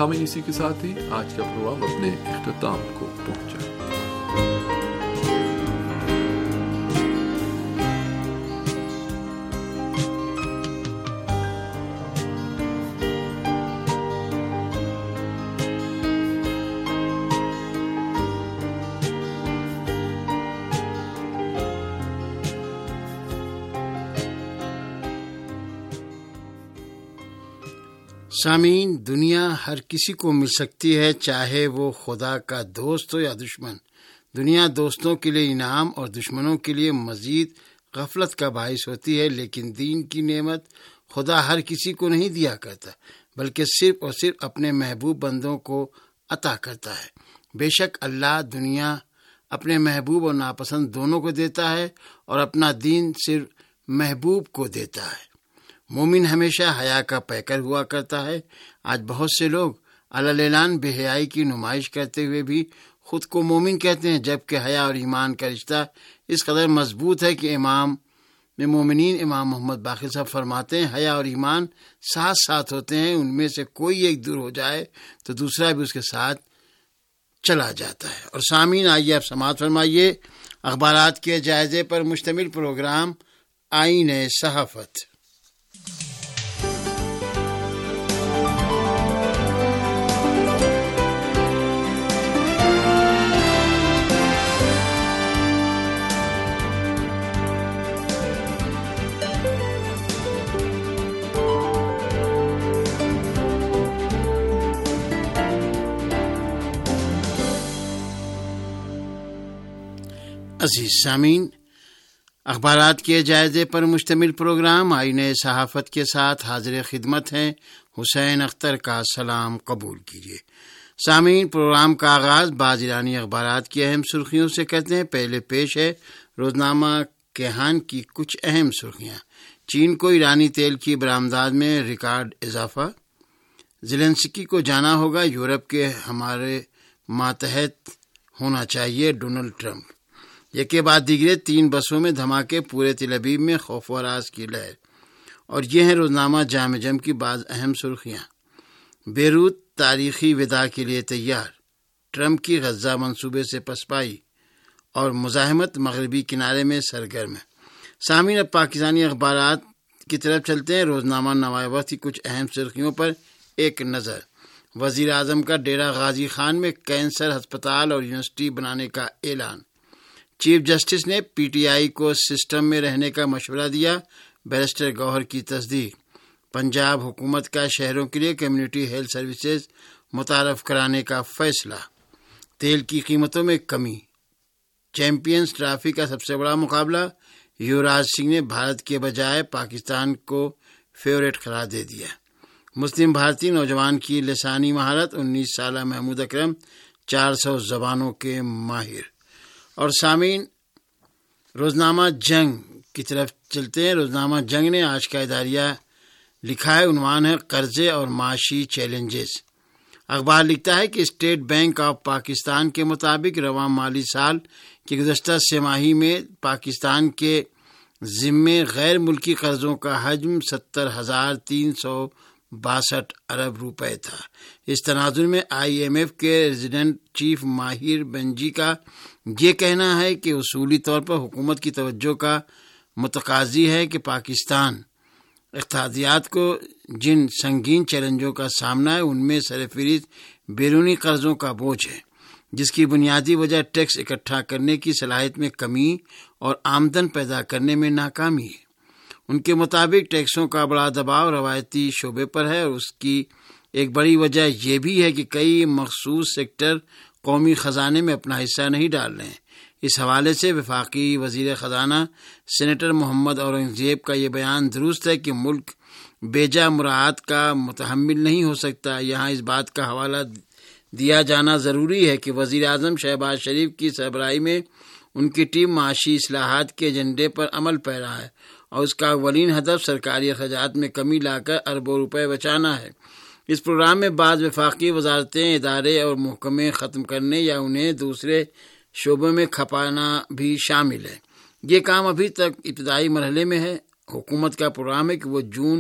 سامعین، اسی کے ساتھ ہی آج کا پروگرام اپنے اختتام کو پہنچا۔ سامعین، دنیا ہر کسی کو مل سکتی ہے، چاہے وہ خدا کا دوست ہو یا دشمن۔ دنیا دوستوں کے لیے انعام اور دشمنوں کے لیے مزید غفلت کا باعث ہوتی ہے، لیکن دین کی نعمت خدا ہر کسی کو نہیں دیا کرتا، بلکہ صرف اور صرف اپنے محبوب بندوں کو عطا کرتا ہے۔ بے شک اللہ دنیا اپنے محبوب اور ناپسند دونوں کو دیتا ہے، اور اپنا دین صرف محبوب کو دیتا ہے۔ مومن ہمیشہ حیا کا پیکر ہوا کرتا ہے۔ آج بہت سے لوگ اعلان بے حیائی کی نمائش کرتے ہوئے بھی خود کو مومن کہتے ہیں، جبکہ حیا اور ایمان کا رشتہ اس قدر مضبوط ہے کہ امام مومنین امام محمد باقر صاحب فرماتے ہیں، حیا اور ایمان ساتھ ساتھ ہوتے ہیں، ان میں سے کوئی ایک دور ہو جائے تو دوسرا بھی اس کے ساتھ چلا جاتا ہے۔ اور سامعین، آئیے آپ سماعت فرمائیے اخبارات کے جائزے پر مشتمل پروگرام آئین صحافت۔ عزیز سامعین، اخبارات کے جائزے پر مشتمل پروگرام آئین صحافت کے ساتھ حاضر خدمت ہیں۔ حسین اختر کا سلام قبول کیجیے۔ سامعین، پروگرام کا آغاز بعض ایرانی اخبارات کی اہم سرخیوں سے کرتے ہیں۔ پہلے پیش ہے روزنامہ کیہان کی کچھ اہم سرخیاں۔ چین کو ایرانی تیل کی برآمدات میں ریکارڈ اضافہ، زیلنسکی کو جانا ہوگا، یورپ کے ہمارے ماتحت ہونا چاہیے، ڈونلڈ ٹرمپ۔ ایک کے بعد دیگرے 3 بسوں میں دھماکے، پورے تل ابیب میں خوف و ہراس کی لہر۔ اور یہ ہیں روزنامہ جام جم کی بعض اہم سرخیاں۔ بیروت تاریخی وداع کے لیے تیار، ٹرمپ کی غزہ منصوبے سے پسپائی، اور مزاحمت مغربی کنارے میں سرگرم ہے۔ سامعین، اب پاکستانی اخبارات کی طرف چلتے ہیں۔ روزنامہ نوائے وقت کی کچھ اہم سرخیوں پر ایک نظر۔ وزیر اعظم کا ڈیرہ غازی خان میں کینسر ہسپتال اور یونیورسٹی بنانے کا اعلان۔ چیف جسٹس نے پی ٹی آئی کو سسٹم میں رہنے کا مشورہ دیا، بیرسٹر گوہر کی تصدیق۔ پنجاب حکومت کا شہروں کے لیے کمیونٹی ہیلتھ سروسز متعارف کرانے کا فیصلہ۔ تیل کی قیمتوں میں کمی، چیمپئنز ٹرافی کا سب سے بڑا مقابلہ، یوراج سنگھ نے بھارت کے بجائے پاکستان کو فیورٹ قرار دے دیا۔ مسلم بھارتی نوجوان کی لسانی مہارت، 19 سالہ محمود اکرم 400 زبانوں کے ماہر۔ اور سامعین، روزنامہ جنگ کی طرف چلتے ہیں۔ روزنامہ جنگ نے آج کا اداریہ لکھا ہے، عنوان ہے قرضے اور معاشی چیلنجز۔ اخبار لکھتا ہے کہ اسٹیٹ بینک آف پاکستان کے مطابق رواں مالی سال کی گزشتہ سہ ماہی میں پاکستان کے ذمے غیر ملکی قرضوں کا حجم 70,362 ارب روپے تھا۔ اس تناظر میں آئی ایم ایف کے ریزیڈنٹ چیف ماہر بنجی کا یہ کہنا ہے کہ اصولی طور پر حکومت کی توجہ کا متقاضی ہے کہ پاکستان اقتصادیات کو جن سنگین چیلنجوں کا سامنا ہے ان میں سرفہرست بیرونی قرضوں کا بوجھ ہے، جس کی بنیادی وجہ ٹیکس اکٹھا کرنے کی صلاحیت میں کمی اور آمدن پیدا کرنے میں ناکامی ہے۔ ان کے مطابق ٹیکسوں کا بڑا دباؤ روایتی شعبے پر ہے، اور اس کی ایک بڑی وجہ یہ بھی ہے کہ کئی مخصوص سیکٹر قومی خزانے میں اپنا حصہ نہیں ڈال رہے ہیں۔ اس حوالے سے وفاقی وزیر خزانہ سینیٹر محمد اورنگزیب کا یہ بیان درست ہے کہ ملک بیجا مراعات کا متحمل نہیں ہو سکتا۔ یہاں اس بات کا حوالہ دیا جانا ضروری ہے کہ وزیر اعظم شہباز شریف کی سربراہی میں ان کی ٹیم معاشی اصلاحات کے ایجنڈے پر عمل پیرا ہے، اور اس کا اولین ہدف سرکاری اخراجات میں کمی لا کر اربوں روپے بچانا ہے۔ اس پروگرام میں بعض وفاقی وزارتیں، ادارے اور محکمے ختم کرنے یا انہیں دوسرے شعبوں میں کھپانا بھی شامل ہے۔ یہ کام ابھی تک ابتدائی مرحلے میں ہے۔ حکومت کا پروگرام ہے کہ وہ جون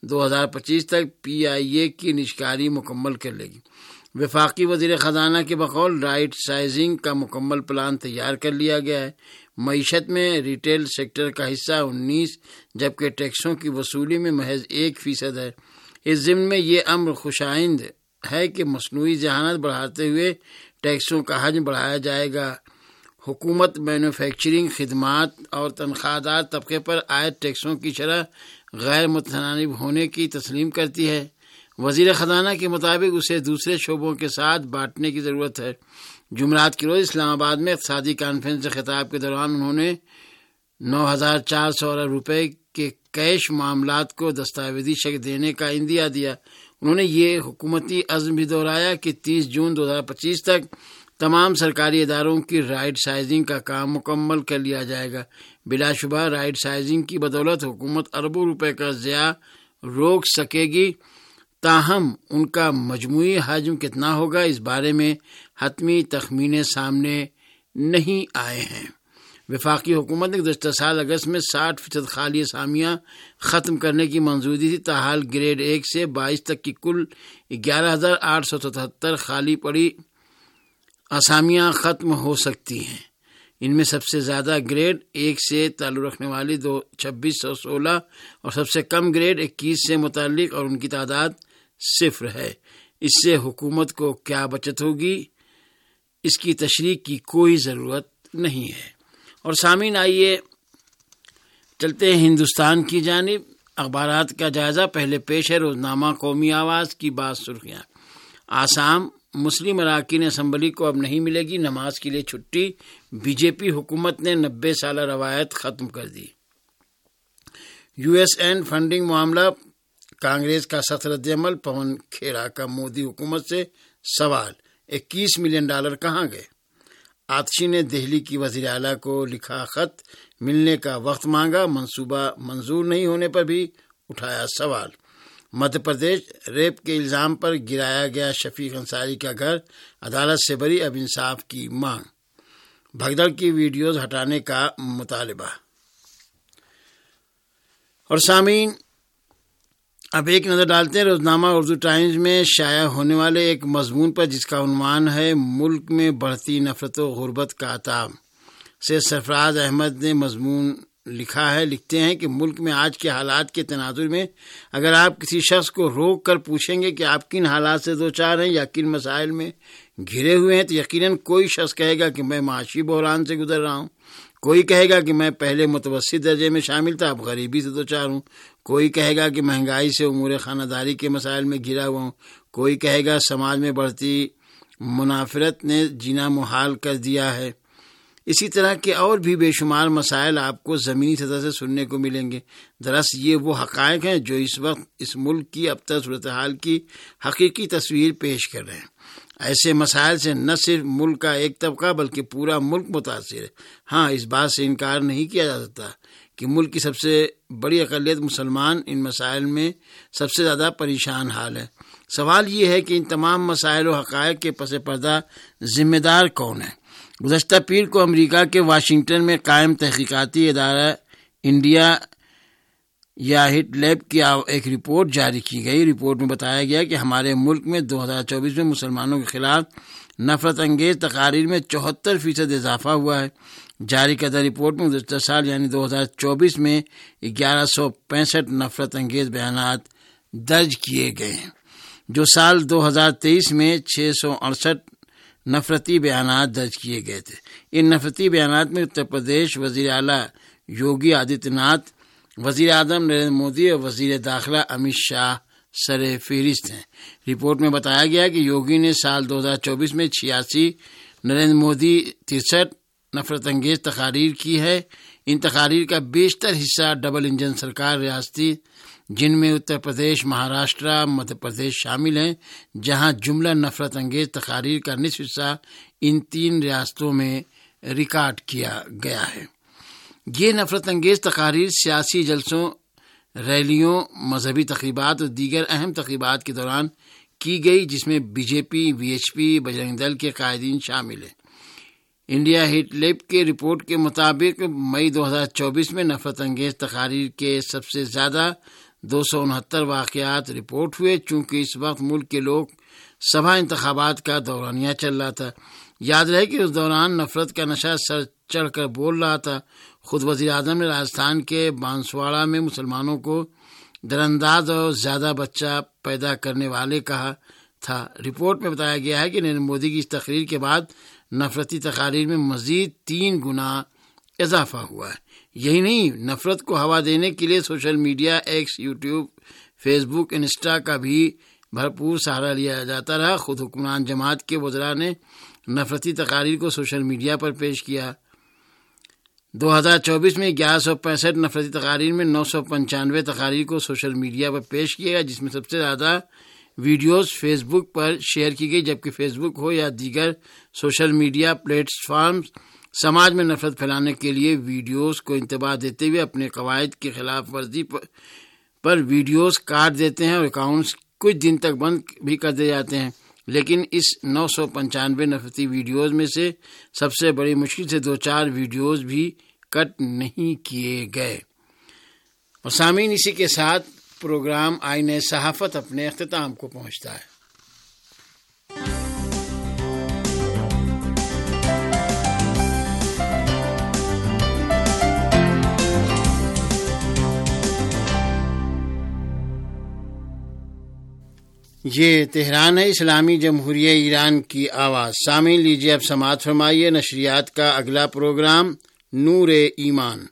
2025 تک PIA کی نشکاری مکمل کر لے گی۔ وفاقی وزیر خزانہ کے بقول رائٹ سائزنگ کا مکمل پلان تیار کر لیا گیا ہے۔ معیشت میں ریٹیل سیکٹر کا حصہ 19 جبکہ ٹیکسوں کی وصولی میں محض 1% ہے۔ اس ضمن میں یہ امر خوشائند ہے کہ مصنوعی ذہانت بڑھاتے ہوئے ٹیکسوں کا حجم بڑھایا جائے گا۔ حکومت مینوفیکچرنگ، خدمات اور تنخواہ دار طبقے پر عائد ٹیکسوں کی شرح غیر متناسب ہونے کی تسلیم کرتی ہے۔ وزیر خزانہ کے مطابق اسے دوسرے شعبوں کے ساتھ بانٹنے کی ضرورت ہے۔ جمعرات کی روز اسلام آباد میں اقتصادی کانفرنس سے خطاب کے دوران انہوں نے 9,400 ارب روپے کے کیش معاملات کو دستاویزی شکل دینے کا عندیہ دیا۔ انہوں نے یہ حکومتی عزم بھی دہرایا کہ 30 جون 2025 تک تمام سرکاری اداروں کی رائٹ سائزنگ کا کام مکمل کر لیا جائے گا۔ بلا شبہ رائٹ سائزنگ کی بدولت حکومت اربوں روپے کا ضیاع روک سکے گی، تاہم ان کا مجموعی حجم کتنا ہوگا اس بارے میں حتمی تخمینے سامنے نہیں آئے ہیں۔ وفاقی حکومت نے گزشتہ سال اگست میں 60% خالی اسامیاں ختم کرنے کی منظوری دی تھی، تاحال گریڈ 1 سے 22 تک کی کل 11,877 خالی پڑی اسامیاں ختم ہو سکتی ہیں۔ ان میں سب سے زیادہ گریڈ 1 سے تعلق رکھنے والی 2616 اور سب سے کم گریڈ 21 سے متعلق، اور ان کی تعداد 0 ہے۔ اس سے حکومت کو کیا بچت ہوگی، اس کی تشریح کی کوئی ضرورت نہیں ہے۔ اور سامعین، آئیے چلتے ہیں ہندوستان کی جانب۔ اخبارات کا جائزہ پہلے پیش ہے روزنامہ قومی آواز کی بعض سرخیاں۔ آسام مسلم اراکین اسمبلی کو اب نہیں ملے گی نماز کے لیے چھٹی، BJP حکومت نے 90 سالہ روایت ختم کر دی۔ USN فنڈنگ معاملہ، کانگریس کا سخت رد عمل، پون کھیرا کا مودی حکومت سے سوال، $21 ملین کہاں گئے؟ آتشی نے دہلی کی وزیر اعلیٰ کو لکھا خط، ملنے کا وقت مانگا، منصوبہ منظور نہیں ہونے پر بھی اٹھایا سوال۔ مدھیہ پردیش ریپ کے الزام پر گرایا گیا شفیق انصاری کا گھر، عدالت سے بری، اب انصاف کی مانگ، بھگدڑ کی ویڈیوز ہٹانے کا مطالبہ۔ اور سامعین، اب ایک نظر ڈالتے ہیں روزنامہ اردو ٹائمز میں شائع ہونے والے ایک مضمون پر جس کا عنوان ہے ملک میں بڑھتی نفرت و غربت کا عتاب سے سرفراز احمد نے مضمون لکھا ہے۔ لکھتے ہیں کہ ملک میں آج کے حالات کے تناظر میں اگر آپ کسی شخص کو روک کر پوچھیں گے کہ آپ کن حالات سے دوچار ہیں یا کن مسائل میں گھرے ہوئے ہیں، تو یقیناً کوئی شخص کہے گا کہ میں معاشی بحران سے گزر رہا ہوں، کوئی کہے گا کہ میں پہلے متوسط درجے میں شامل تھا اب غریبی سے دوچار ہوں، کوئی کہے گا کہ مہنگائی سے امور خانہ داری کے مسائل میں گھرا ہوا ہوں، کوئی کہے گا سماج میں بڑھتی منافرت نے جینا محال کر دیا ہے۔ اسی طرح کے اور بھی بے شمار مسائل آپ کو زمینی سطح سے سننے کو ملیں گے۔ دراصل یہ وہ حقائق ہیں جو اس وقت اس ملک کی اب تک صورتحال کی حقیقی تصویر پیش کر رہے ہیں۔ ایسے مسائل سے نہ صرف ملک کا ایک طبقہ بلکہ پورا ملک متاثر ہے۔ ہاں، اس بات سے انکار نہیں کیا جا سکتا کہ ملک کی سب سے بڑی اقلیت مسلمان ان مسائل میں سب سے زیادہ پریشان حال ہے۔ سوال یہ ہے کہ ان تمام مسائل و حقائق کے پس پردہ ذمہ دار کون ہے؟ گزشتہ پیر کو امریکہ کے واشنگٹن میں قائم تحقیقاتی ادارہ انڈیا یا ہٹ لیب کی ایک رپورٹ جاری کی گئی۔ رپورٹ میں بتایا گیا کہ ہمارے ملک میں 2024 میں مسلمانوں کے خلاف نفرت انگیز تقاریر میں 74% اضافہ ہوا ہے۔ جاری کردہ رپورٹ میں گزشتہ سال یعنی 2024 میں 1165 نفرت انگیز بیانات درج کیے گئے ہیں، جو سال 2023 میں 668 نفرتی بیانات درج کیے گئے تھے۔ ان نفرتی بیانات میں اتر پردیش وزیر اعلیٰ یوگی آدتیہ ناتھ، وزیر اعظم نریندر مودی اور وزیر داخلہ امت شاہ سر فہرست ہیں۔ رپورٹ میں بتایا گیا کہ یوگی نے سال 2024 میں 86، نریندر مودی 63 نفرت انگیز تقاریر کی ہے۔ ان تقاریر کا بیشتر حصہ ڈبل انجن سرکار ریاستی جن میں اتر پردیش، مہاراشٹر، مدھیہ پردیش شامل ہیں، جہاں جملہ نفرت انگیز تقاریر کا نصف حصہ ان 3 ریاستوں میں ریکارڈ کیا گیا ہے۔ یہ نفرت انگیز تقاریر سیاسی جلسوں، ریلیوں، مذہبی تقریبات اور دیگر اہم تقریبات کے دوران کی گئی، جس میں BJP، VHP، بجرنگ دل کے قائدین شامل ہیں۔ انڈیا ہٹ لیب کے رپورٹ کے مطابق مئی 2024 میں نفرت انگیز تقاریر کے سب سے زیادہ 269 واقعات رپورٹ ہوئے۔ چونکہ اس وقت ملک کے لوگ سبھا انتخابات کا دورانیہ چل رہا تھا۔ یاد رہے کہ اس دوران نفرت کا نشہ سر چڑھ کر بول رہا تھا۔ خود وزیر اعظم نے راجستھان کے بانسواڑہ میں مسلمانوں کو درانداز اور زیادہ بچہ پیدا کرنے والے کہا تھا۔ رپورٹ میں بتایا گیا ہے کہ نریندر مودی کی اس تقریر کے بعد نفرتی تقاریر میں مزید 3 گنا اضافہ ہوا ہے۔ یہی نہیں، نفرت کو ہوا دینے کے لیے social media, X, YouTube, Facebook, Insta کا بھی بھرپور سہارا لیا جاتا رہا۔ خود حکمران جماعت کے وزراء نے نفرتی تقاریر کو سوشل میڈیا پر پیش کیا۔ 2024 میں 1165 نفرتی تقاریر میں 995 تقاریر کو سوشل میڈیا پر پیش کیا گیا، جس میں سب سے زیادہ ویڈیوز فیس بک پر شیئر کی گئی، جبکہ فیس بک ہو یا دیگر سوشل میڈیا پلیٹ فارمز سماج میں نفرت پھیلانے کے لیے ویڈیوز کو انتباہ دیتے ہوئے اپنے قواعد کی خلاف ورزی پر ویڈیوز کاٹ دیتے ہیں اور اکاؤنٹس کچھ دن تک بند بھی کر دیے جاتے ہیں۔ لیکن اس 995 نفرتی ویڈیوز میں سے سب سے بڑی مشکل سے 2-4 ویڈیوز بھی کٹ نہیں کیے گئے۔ اور سامعین، اسی کے ساتھ پروگرام آئین صحافت اپنے اختتام کو پہنچتا ہے۔ یہ تہران ہے، اسلامی جمہوریہ ایران کی آواز۔ سامعین، لیجیے اب سماعت فرمائیے نشریات کا اگلا پروگرام نور ایمان۔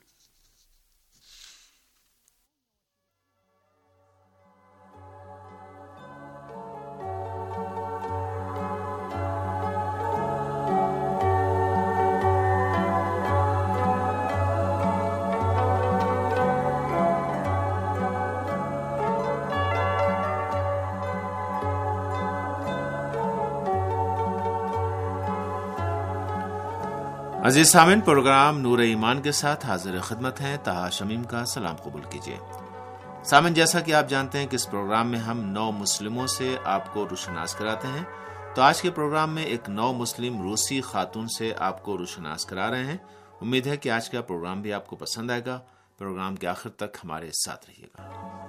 عزیز سامعین، پروگرام نور ایمان کے ساتھ حاضر خدمت ہیں۔ طہا شمیم کا سلام قبول کیجیے۔ سامعین، جیسا کہ آپ جانتے ہیں کہ اس پروگرام میں ہم 9 مسلموں سے آپ کو روشناس کراتے ہیں، تو آج کے پروگرام میں ایک 9 مسلم روسی خاتون سے آپ کو روشناس کرا رہے ہیں۔ امید ہے کہ آج کا پروگرام بھی آپ کو پسند آئے گا۔ پروگرام کے آخر تک ہمارے ساتھ رہیے گا۔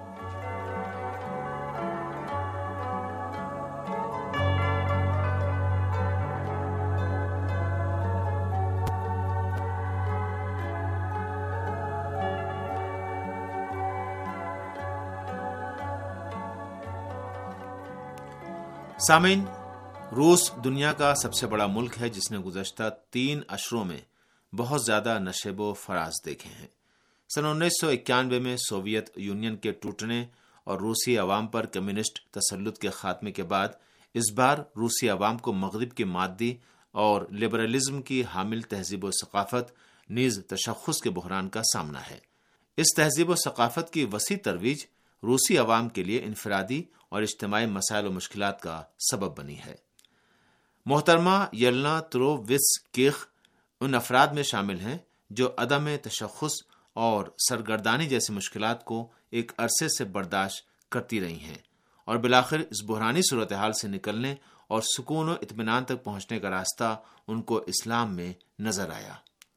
سامعین، روس دنیا کا سب سے بڑا ملک ہے جس نے گزشتہ 3 اشروں میں بہت زیادہ نشیب و فراز دیکھے ہیں۔ سن 1991 میں سوویت یونین کے ٹوٹنے اور روسی عوام پر کمیونسٹ تسلط کے خاتمے کے بعد اس بار روسی عوام کو مغرب کی مادی اور لبرلزم کی حامل تہذیب و ثقافت نیز تشخص کے بحران کا سامنا ہے۔ اس تہذیب و ثقافت کی وسیع ترویج روسی عوام کے لیے انفرادی اور اجتماعی مسائل و مشکلات کا سبب بنی ہے۔ محترمہ یلنا ترووتسکیخ ان افراد میں شامل ہیں جو عدم تشخص اور سرگردانی جیسی مشکلات کو ایک عرصے سے برداشت کرتی رہی ہیں اور بالآخر اس بحرانی صورتحال سے نکلنے اور سکون و اطمینان تک پہنچنے کا راستہ ان کو اسلام میں نظر آیا۔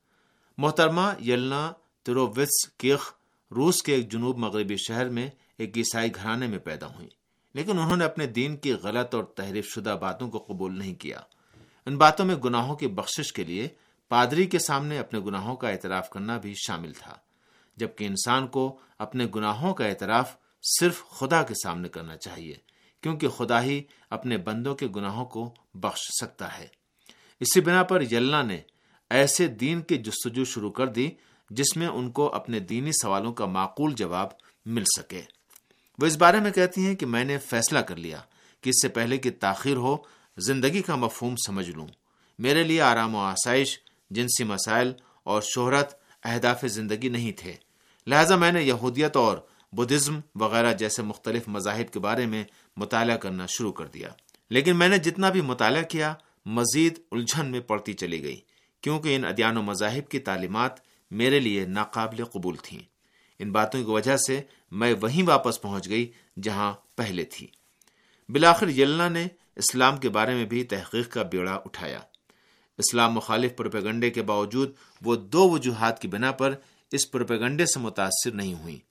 محترمہ یلنا ترووتسکیخ روس کے ایک جنوب مغربی شہر میں ایک عیسائی گھرانے میں پیدا ہوئی، لیکن انہوں نے اپنے دین کی غلط اور تحریف شدہ باتوں کو قبول نہیں کیا۔ ان باتوں میں گناہوں کی بخشش کے لیے پادری کے سامنے اپنے گناہوں کا اعتراف کرنا بھی شامل تھا، جبکہ انسان کو اپنے گناہوں کا اعتراف صرف خدا کے سامنے کرنا چاہیے، کیونکہ خدا ہی اپنے بندوں کے گناہوں کو بخش سکتا ہے۔ اسی بنا پر یلنا نے ایسے دین کی جستجو شروع کر دی جس میں ان کو اپنے دینی سوالوں کا معقول جواب مل سکے۔ وہ اس بارے میں کہتی ہیں کہ میں نے فیصلہ کر لیا کہ اس سے پہلے کہ تاخیر ہو زندگی کا مفہوم سمجھ لوں۔ میرے لیے آرام و آسائش، جنسی مسائل اور شہرت اہداف زندگی نہیں تھے، لہٰذا میں نے یہودیت اور بدھزم وغیرہ جیسے مختلف مذاہب کے بارے میں مطالعہ کرنا شروع کر دیا۔ لیکن میں نے جتنا بھی مطالعہ کیا مزید الجھن میں پڑتی چلی گئی، کیونکہ ان ادیان و مذاہب کی تعلیمات میرے لیے ناقابل قبول تھیں۔ ان باتوں کی وجہ سے میں وہیں واپس پہنچ گئی جہاں پہلے تھی۔ بالآخر یلنا نے اسلام کے بارے میں بھی تحقیق کا بیڑا اٹھایا۔ اسلام مخالف پروپیگنڈے کے باوجود وہ 2 وجوہات کی بنا پر اس پروپیگنڈے سے متاثر نہیں ہوئی۔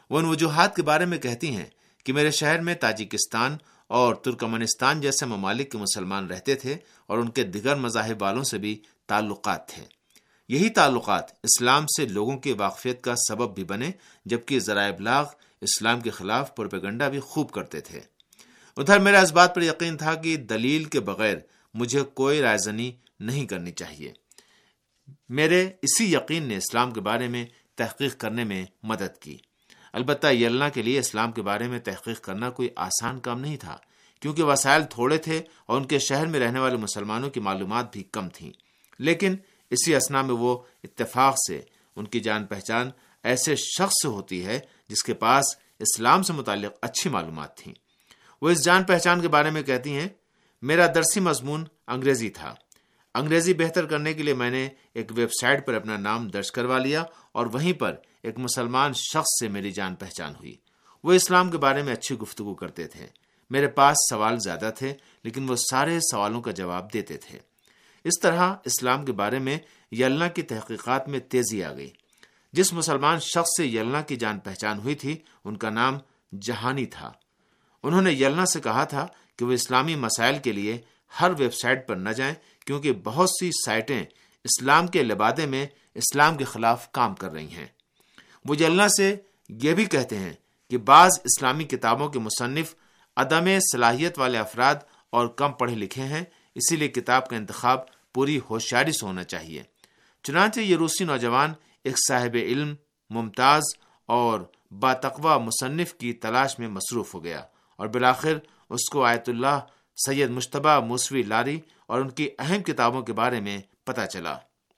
وہ ان وجوہات کے بارے میں کہتی ہیں کہ میرے شہر میں تاجکستان اور ترکمنستان جیسے ممالک کے مسلمان رہتے تھے اور ان کے دیگر مذاہب والوں سے بھی تعلقات تھے۔ یہی تعلقات اسلام سے لوگوں کی واقفیت کا سبب بھی بنے، جبکہ ذرائع ابلاغ اسلام کے خلاف پروپیگنڈا بھی خوب کرتے تھے۔ ادھر میرا اس بات پر یقین تھا کہ دلیل کے بغیر مجھے کوئی رائے زنی نہیں کرنی چاہیے۔ میرے اسی یقین نے اسلام کے بارے میں تحقیق کرنے میں مدد کی۔ البتہ یلنا کے لیے اسلام کے بارے میں تحقیق کرنا کوئی آسان کام نہیں تھا، کیونکہ وسائل تھوڑے تھے اور ان کے شہر میں رہنے والے مسلمانوں کی معلومات بھی کم تھیں۔ لیکن اسی اثنا میں وہ اتفاق سے ان کی جان پہچان ایسے شخص سے ہوتی ہے جس کے پاس اسلام سے متعلق اچھی معلومات تھیں۔ وہ اس جان پہچان کے بارے میں کہتی ہیں، میرا درسی مضمون انگریزی تھا۔ انگریزی بہتر کرنے کے لیے میں نے ایک ویب سائٹ پر اپنا نام درج کروا لیا اور وہیں پر ایک مسلمان شخص سے میری جان پہچان ہوئی۔ وہ اسلام کے بارے میں اچھی گفتگو کرتے تھے۔ میرے پاس سوال زیادہ تھے، لیکن وہ سارے سوالوں کا جواب دیتے تھے۔ اس طرح اسلام کے بارے میں یلنا کی تحقیقات میں تیزی آ گئی۔ جس مسلمان شخص سے یلنا کی جان پہچان ہوئی تھی، ان کا نام جہانی تھا۔ انہوں نے یلنا سے کہا تھا کہ وہ اسلامی مسائل کے لیے ہر ویب سائٹ پر نہ جائیں، کیونکہ بہت سی سائٹیں اسلام کے لبادے میں اسلام کے خلاف کام کر رہی ہیں۔ وہ یلنا سے یہ بھی کہتے ہیں کہ بعض اسلامی کتابوں کے مصنف عدم صلاحیت والے افراد اور کم پڑھے لکھے ہیں، اسی لیے کتاب کا انتخاب پوری ہوشیاری سے ہونا چاہیے۔ چنانچہ یہ روسی نوجوان ایک صاحب علم، ممتاز اور باتقوی مصنف کی تلاش میں مصروف ہو گیا اور بالآخر اس کو آیت اللہ سید مجتبیٰ موسوی لاری اور ان کی اہم کتابوں کے بارے میں پتہ چلا۔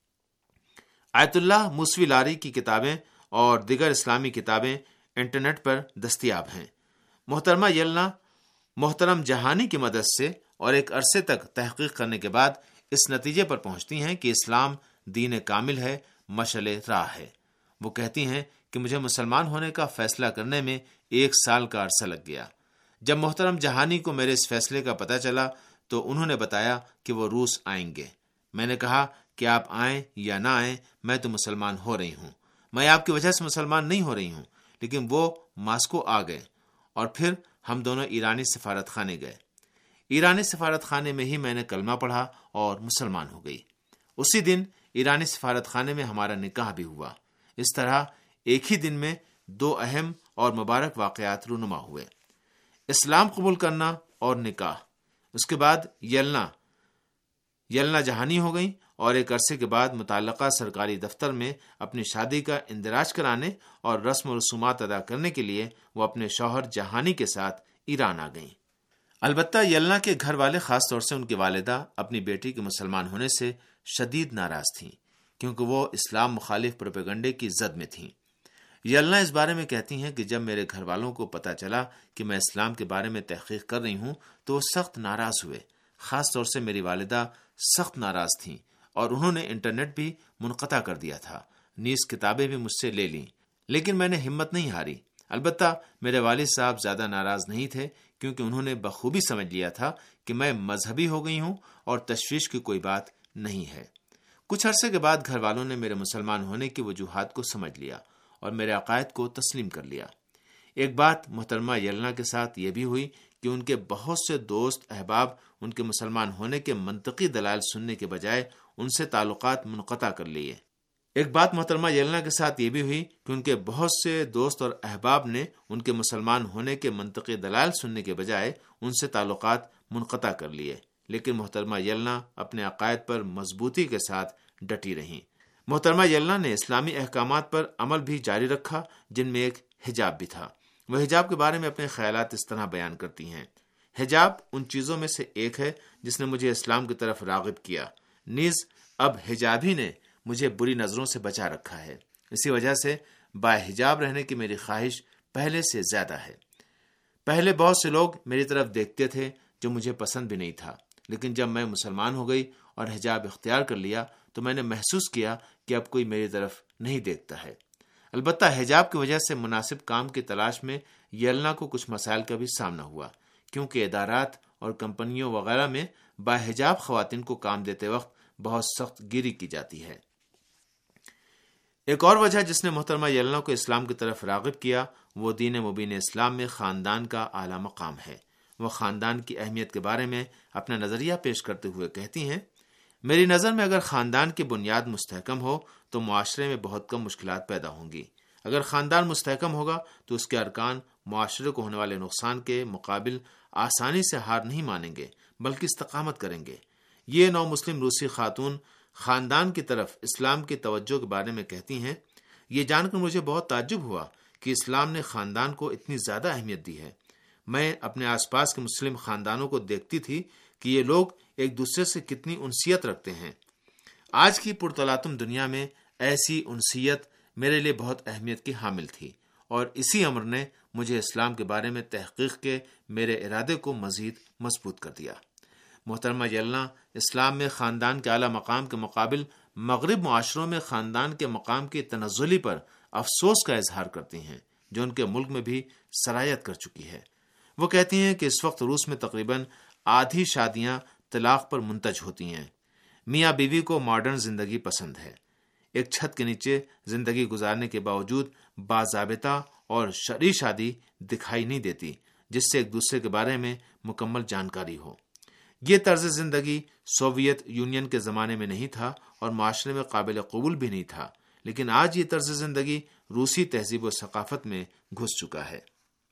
آیت اللہ موسوی لاری کی کتابیں اور دیگر اسلامی کتابیں انٹرنیٹ پر دستیاب ہیں۔ محترمہ یلنا محترم جہانی کی مدد سے اور ایک عرصے تک تحقیق کرنے کے بعد اس نتیجے پر پہنچتی ہیں کہ اسلام دین کامل ہے، مشعل راہ ہے۔ وہ کہتی ہیں کہ مجھے مسلمان ہونے کا فیصلہ کرنے میں 1 سال کا عرصہ لگ گیا۔ جب محترم جہانی کو میرے اس فیصلے کا پتہ چلا تو انہوں نے بتایا کہ وہ روس آئیں گے۔ میں نے کہا کہ آپ آئیں یا نہ آئیں، میں تو مسلمان ہو رہی ہوں۔ میں آپ کی وجہ سے مسلمان نہیں ہو رہی ہوں۔ لیکن وہ ماسکو آ گئے اور پھر ہم دونوں ایرانی سفارت خانے گئے۔ ایرانی سفارت خانے میں ہی میں نے کلمہ پڑھا اور مسلمان ہو گئی۔ اسی دن ایرانی سفارت خانے میں ہمارا نکاح بھی ہوا۔ اس طرح ایک ہی دن میں 2 اہم اور مبارک واقعات رونما ہوئے، اسلام قبول کرنا اور نکاح۔ اس کے بعد یلنا جہانی ہو گئی اور ایک عرصے کے بعد متعلقہ سرکاری دفتر میں اپنی شادی کا اندراج کرانے اور رسم و رسومات ادا کرنے کے لیے وہ اپنے شوہر جہانی کے ساتھ ایران آ گئیں۔ البتہ یلنا کے گھر والے، خاص طور سے ان کی والدہ، اپنی بیٹی کے مسلمان ہونے سے شدید ناراض تھیں، کیونکہ وہ اسلام مخالف پروپیگنڈے کی زد میں تھیں۔ یلنا اس بارے میں کہتی ہیں کہ جب میرے گھر والوں کو پتہ چلا کہ میں اسلام کے بارے میں تحقیق کر رہی ہوں تو وہ سخت ناراض ہوئے۔ خاص طور سے میری والدہ سخت ناراض تھیں اور انہوں نے انٹرنیٹ بھی منقطع کر دیا تھا، نیز کتابیں بھی مجھ سے لے لیں۔ لیکن میں نے ہمت نہیں ہاری۔ البتہ میرے والد صاحب زیادہ ناراض نہیں تھے، کیونکہ انہوں نے بخوبی سمجھ لیا تھا کہ میں مذہبی ہو گئی ہوں اور تشویش کی کوئی بات نہیں ہے۔ کچھ عرصے کے بعد گھر والوں نے میرے مسلمان ہونے کی وجوہات کو سمجھ لیا اور میرے عقائد کو تسلیم کر لیا۔ ایک بات محترمہ یلنا کے ساتھ یہ بھی ہوئی کہ ان کے بہت سے دوست احباب ان کے مسلمان ہونے کے منطقی دلائل سننے کے بجائے ان سے تعلقات منقطع کر لیے۔ ایک بات محترمہ یلنا کے ساتھ یہ بھی ہوئی کہ ان کے بہت سے دوست اور احباب نے ان کے مسلمان ہونے کے منطقی دلائل سننے کے بجائے ان سے تعلقات منقطع کر لیے، لیکن محترمہ یلنا اپنے عقائد پر مضبوطی کے ساتھ ڈٹی رہیں۔ محترمہ یلنا نے اسلامی احکامات پر عمل بھی جاری رکھا، جن میں ایک حجاب بھی تھا۔ وہ حجاب کے بارے میں اپنے خیالات اس طرح بیان کرتی ہیں: حجاب ان چیزوں میں سے ایک ہے جس نے مجھے اسلام کی طرف راغب کیا، نیز اب حجاب ہی نے مجھے بری نظروں سے بچا رکھا ہے۔ اسی وجہ سے باحجاب رہنے کی میری خواہش پہلے سے زیادہ ہے۔ پہلے بہت سے لوگ میری طرف دیکھتے تھے جو مجھے پسند بھی نہیں تھا، لیکن جب میں مسلمان ہو گئی اور حجاب اختیار کر لیا تو میں نے محسوس کیا کہ اب کوئی میری طرف نہیں دیکھتا ہے۔ البتہ حجاب کی وجہ سے مناسب کام کی تلاش میں یلنا کو کچھ مسائل کا بھی سامنا ہوا، کیونکہ ادارات اور کمپنیوں وغیرہ میں باحجاب خواتین کو کام دیتے وقت بہت سخت گیری کی جاتی ہے۔ ایک اور وجہ جس نے محترمہ یلنا کو اسلام کی طرف راغب کیا وہ دین مبین اسلام میں خاندان کا اعلیٰ مقام ہے۔ وہ خاندان کی اہمیت کے بارے میں اپنا نظریہ پیش کرتے ہوئے کہتی ہیں، میری نظر میں اگر خاندان کی بنیاد مستحکم ہو تو معاشرے میں بہت کم مشکلات پیدا ہوں گی۔ اگر خاندان مستحکم ہوگا تو اس کے ارکان معاشرے کو ہونے والے نقصان کے مقابل آسانی سے ہار نہیں مانیں گے بلکہ استقامت کریں گے۔ یہ نو مسلم روسی خاتون خاندان کی طرف اسلام کی توجہ کے بارے میں کہتی ہیں، یہ جان کر مجھے بہت تعجب ہوا کہ اسلام نے خاندان کو اتنی زیادہ اہمیت دی ہے۔ میں اپنے آس پاس کے مسلم خاندانوں کو دیکھتی تھی کہ یہ لوگ ایک دوسرے سے کتنی انسیت رکھتے ہیں۔ آج کی پرتلاطم دنیا میں ایسی انسیت میرے لیے بہت اہمیت کی حامل تھی، اور اسی امر نے مجھے اسلام کے بارے میں تحقیق کے میرے ارادے کو مزید مضبوط کر دیا۔ محترمہ یلنا اسلام میں خاندان کے اعلیٰ مقام کے مقابل مغرب معاشروں میں خاندان کے مقام کی تنزلی پر افسوس کا اظہار کرتی ہیں، جو ان کے ملک میں بھی سرایت کر چکی ہے۔ وہ کہتی ہیں کہ اس وقت روس میں تقریباً آدھی شادیاں طلاق پر منتج ہوتی ہیں۔ میاں بیوی کو ماڈرن زندگی پسند ہے، ایک چھت کے نیچے زندگی گزارنے کے باوجود باضابطہ اور شرعی شادی دکھائی نہیں دیتی جس سے ایک دوسرے کے بارے میں مکمل جانکاری ہو۔ یہ طرز زندگی سوویت یونین کے زمانے میں نہیں تھا اور معاشرے میں قابل قبول بھی نہیں تھا، لیکن آج یہ طرز زندگی روسی تہذیب و ثقافت میں گھس چکا ہے۔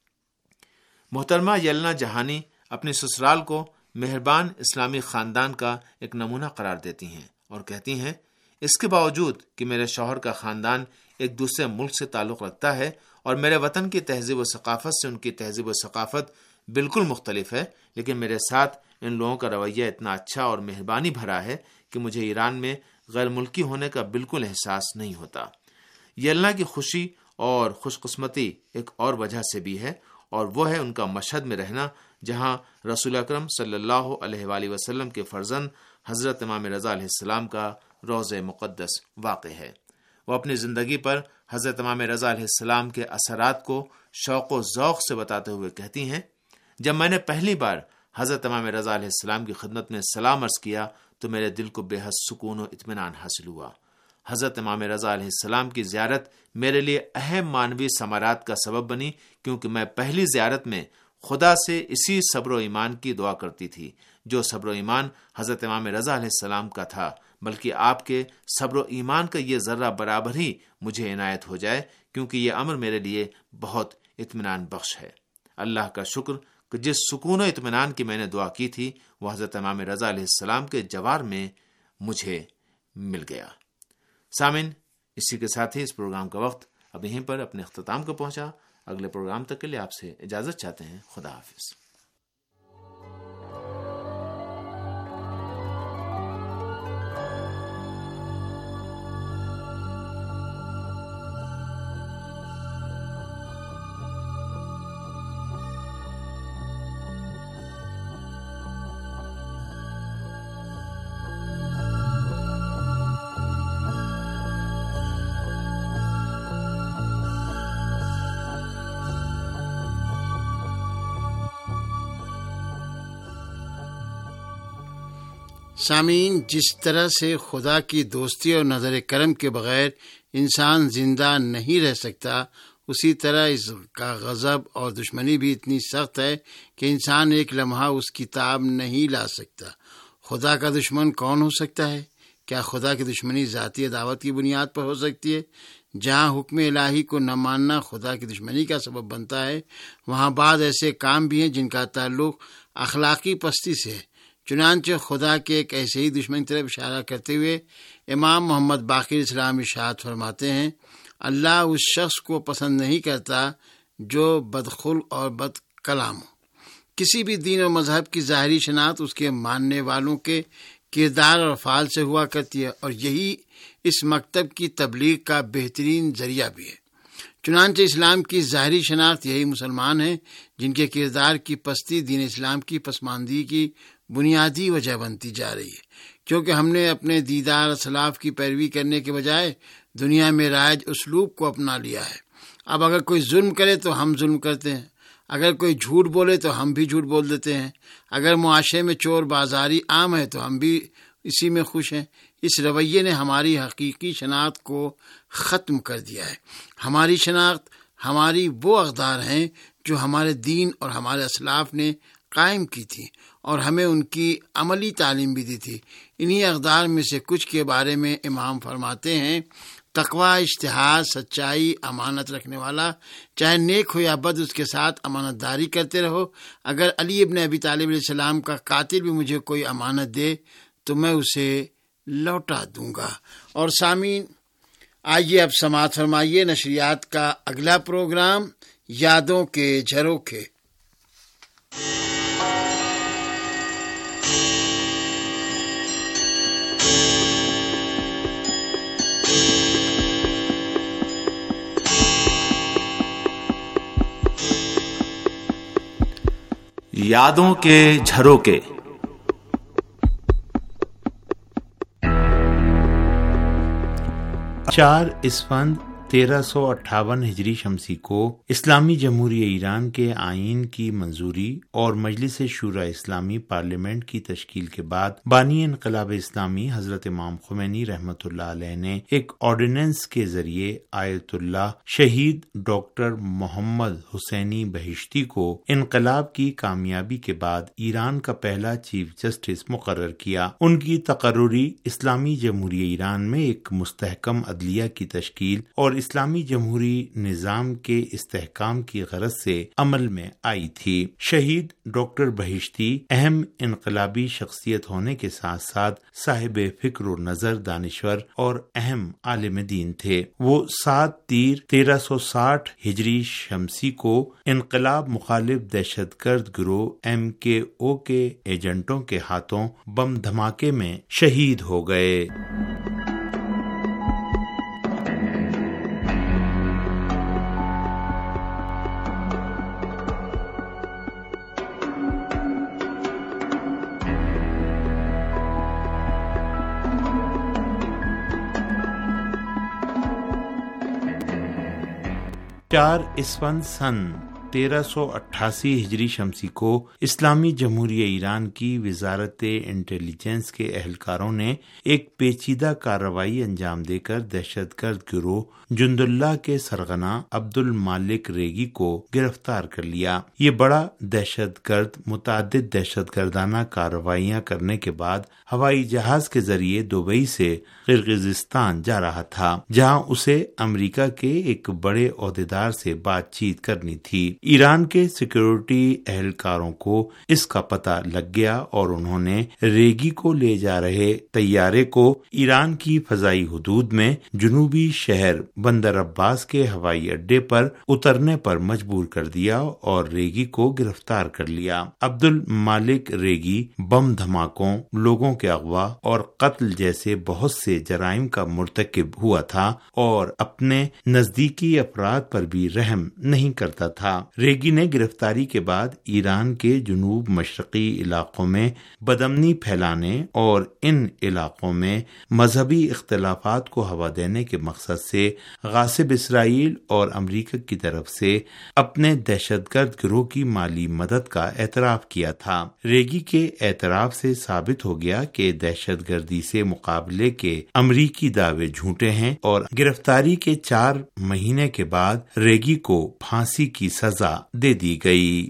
محترمہ یلنا جہانی اپنے سسرال کو مہربان اسلامی خاندان کا ایک نمونہ قرار دیتی ہیں اور کہتی ہیں، اس کے باوجود کہ میرے شوہر کا خاندان ایک دوسرے ملک سے تعلق رکھتا ہے اور میرے وطن کی تہذیب و ثقافت سے ان کی تہذیب و ثقافت بالکل مختلف ہے، لیکن میرے ساتھ ان لوگوں کا رویہ اتنا اچھا اور مہربانی بھرا ہے کہ مجھے ایران میں غیر ملکی ہونے کا بالکل احساس نہیں ہوتا۔ یلنا کی خوشی اور خوش قسمتی ایک اور وجہ سے بھی ہے، اور وہ ہے ان کا مشہد میں رہنا، جہاں رسول اکرم صلی اللہ علیہ وآلہ وسلم کے فرزند حضرت امام رضا علیہ السلام کا روضہ مقدس واقع ہے۔ وہ اپنی زندگی پر حضرت امام رضا علیہ السلام کے اثرات کو شوق و ذوق سے بتاتے ہوئے کہتی ہیں، جب میں نے پہلی بار حضرت امام رضا علیہ السلام کی خدمت میں سلام عرض کیا تو میرے دل کو بے حد سکون و اطمینان حاصل ہوا۔ حضرت امام رضا علیہ السلام کی زیارت میرے لیے اہم معنوی ثمرات کا سبب بنی، کیونکہ میں پہلی زیارت میں خدا سے اسی صبر و ایمان کی دعا کرتی تھی جو صبر و ایمان حضرت امام رضا علیہ السلام کا تھا، بلکہ آپ کے صبر و ایمان کا یہ ذرہ برابر ہی مجھے عنایت ہو جائے، کیونکہ یہ امر میرے لیے بہت اطمینان بخش ہے۔ اللہ کا شکر کہ جس سکون و اطمینان کی میں نے دعا کی تھی وہ حضرت امام رضا علیہ السلام کے جوار میں مجھے مل گیا۔ سامعین، اسی کے ساتھ ہی اس پروگرام کا وقت اب یہیں پر اپنے اختتام کو پہنچا۔ اگلے پروگرام تک کے لیے آپ سے اجازت چاہتے ہیں۔ خدا حافظ۔ سامعین، جس طرح سے خدا کی دوستی اور نظر کرم کے بغیر انسان زندہ نہیں رہ سکتا، اسی طرح اس کا غضب اور دشمنی بھی اتنی سخت ہے کہ انسان ایک لمحہ اس کی تاب نہیں لا سکتا۔ خدا کا دشمن کون ہو سکتا ہے؟ کیا خدا کی دشمنی ذاتی عداوت کی بنیاد پر ہو سکتی ہے؟ جہاں حکم الہی کو نہ ماننا خدا کی دشمنی کا سبب بنتا ہے، وہاں بعض ایسے کام بھی ہیں جن کا تعلق اخلاقی پستی سے ہے۔ چنانچہ خدا کے ایک ایسے ہی دشمن کی طرف اشارہ کرتے ہوئے امام محمد باقر اسلام ارشاد فرماتے ہیں، اللہ اس شخص کو پسند نہیں کرتا جو بدخلق اور بد کلام ہو۔ کسی بھی دین اور مذہب کی ظاہری شناخت اس کے ماننے والوں کے کردار اور افعال سے ہوا کرتی ہے، اور یہی اس مکتب کی تبلیغ کا بہترین ذریعہ بھی ہے۔ چنانچہ اسلام کی ظاہری شناخت یہی مسلمان ہیں جن کے کردار کی پستی دین اسلام کی پسماندگی کی بنیادی وجہ بنتی جا رہی ہے، کیونکہ ہم نے اپنے دیدار اسلاف کی پیروی کرنے کے بجائے دنیا میں رائج اسلوب کو اپنا لیا ہے۔ اب اگر کوئی ظلم کرے تو ہم ظلم کرتے ہیں، اگر کوئی جھوٹ بولے تو ہم بھی جھوٹ بول دیتے ہیں، اگر معاشرے میں چور بازاری عام ہے تو ہم بھی اسی میں خوش ہیں۔ اس رویے نے ہماری حقیقی شناخت کو ختم کر دیا ہے۔ ہماری شناخت ہماری وہ اقدار ہیں جو ہمارے دین اور ہمارے اسلاف نے قائم کی تھی اور ہمیں ان کی عملی تعلیم بھی دی تھی۔ انہی اقدار میں سے کچھ کے بارے میں امام فرماتے ہیں: تقوی، اجتہاد، سچائی، امانت رکھنے والا، چاہے نیک ہو یا بد، اس کے ساتھ امانت داری کرتے رہو۔ اگر علی ابن ابی طالب علیہ السلام کا قاتل بھی مجھے کوئی امانت دے تو میں اسے لوٹا دوں گا۔ اور سامعین، آئیے اب سماعت فرمائیے نشریات کا اگلا پروگرام، یادوں کے جھروکے۔ یادوں کے جھروکے۔ 4 اسفند 1358 ہجری شمسی کو اسلامی جمہوریہ ایران کے آئین کی منظوری اور مجلس شورا اسلامی پارلیمنٹ کی تشکیل کے بعد بانی انقلاب اسلامی حضرت امام خمینی رحمۃ اللہ علیہ نے ایک آرڈیننس کے ذریعے آیت اللہ شہید ڈاکٹر محمد حسینی بہشتی کو انقلاب کی کامیابی کے بعد ایران کا پہلا چیف جسٹس مقرر کیا۔ ان کی تقرری اسلامی جمہوریہ ایران میں ایک مستحکم عدلیہ کی تشکیل اور اسلامی جمہوری نظام کے استحکام کی غرض سے عمل میں آئی تھی۔ شہید ڈاکٹر بہشتی اہم انقلابی شخصیت ہونے کے ساتھ ساتھ صاحب فکر و نظر، دانشور اور اہم عالم دین تھے۔ وہ 7 تیر 1360 ہجری شمسی کو انقلاب مخالف دہشت گرد گروہ MKO کے ایجنٹوں کے ہاتھوں بم دھماکے میں شہید ہو گئے۔ 4 اسفند سن 1388 ہجری شمسی کو اسلامی جمہوریہ ایران کی وزارت انٹیلیجنس کے اہلکاروں نے ایک پیچیدہ کارروائی انجام دے کر دہشت گرد گروہ جند اللہ کے سرغنہ عبد المالک ریگی کو گرفتار کر لیا۔ یہ بڑا دہشت گرد متعدد دہشت گردانہ کارروائیاں کرنے کے بعد ہوائی جہاز کے ذریعے دبئی سے قرقیزستان جا رہا تھا، جہاں اسے امریکہ کے ایک بڑے عہدیدار سے بات چیت کرنی تھی۔ ایران کے سیکیورٹی اہلکاروں کو اس کا پتہ لگ گیا اور انہوں نے ریگی کو لے جا رہے طیارے کو ایران کی فضائی حدود میں جنوبی شہر بندر عباس کے ہوائی اڈے پر اترنے پر مجبور کر دیا اور ریگی کو گرفتار کر لیا۔ عبد المالک ریگی بم دھماکوں، لوگوں کے اغوا اور قتل جیسے بہت سے جرائم کا مرتکب ہوا تھا اور اپنے نزدیکی افراد پر بھی رحم نہیں کرتا تھا۔ ریگی نے گرفتاری کے بعد ایران کے جنوب مشرقی علاقوں میں بدامنی پھیلانے اور ان علاقوں میں مذہبی اختلافات کو ہوا دینے کے مقصد سے غاصب اسرائیل اور امریکہ کی طرف سے اپنے دہشت گرد گروہ کی مالی مدد کا اعتراف کیا تھا۔ ریگی کے اعتراف سے ثابت ہو گیا کہ دہشت گردی سے مقابلے کے امریکی دعوے جھوٹے ہیں اور گرفتاری کے 4 مہینے کے بعد ریگی کو پھانسی کی سزا دے دی گئی۔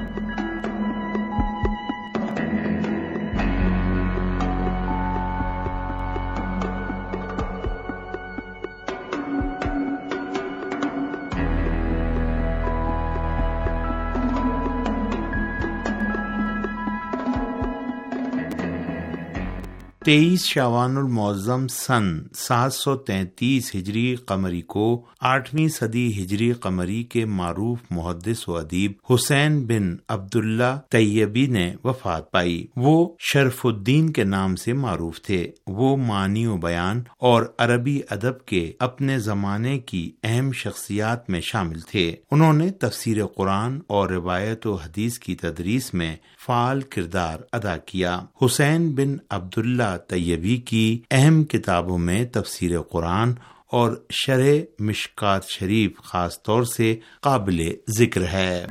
تیئیس شعبان المعظم سن 733 ہجری قمری کو 8ویں صدی ہجری قمری کے معروف محدث و ادیب حسین بن عبداللہ طیبی نے وفات پائی۔ وہ شرف الدین کے نام سے معروف تھے۔ وہ معنی و بیان اور عربی ادب کے اپنے زمانے کی اہم شخصیات میں شامل تھے۔ انہوں نے تفسیر قرآن اور روایت و حدیث کی تدریس میں فعال کردار ادا کیا۔ حسین بن عبداللہ طیبی کی اہم کتابوں میں تفسیر قرآن اور شرح مشکات شریف خاص طور سے قابل ذکر ہے۔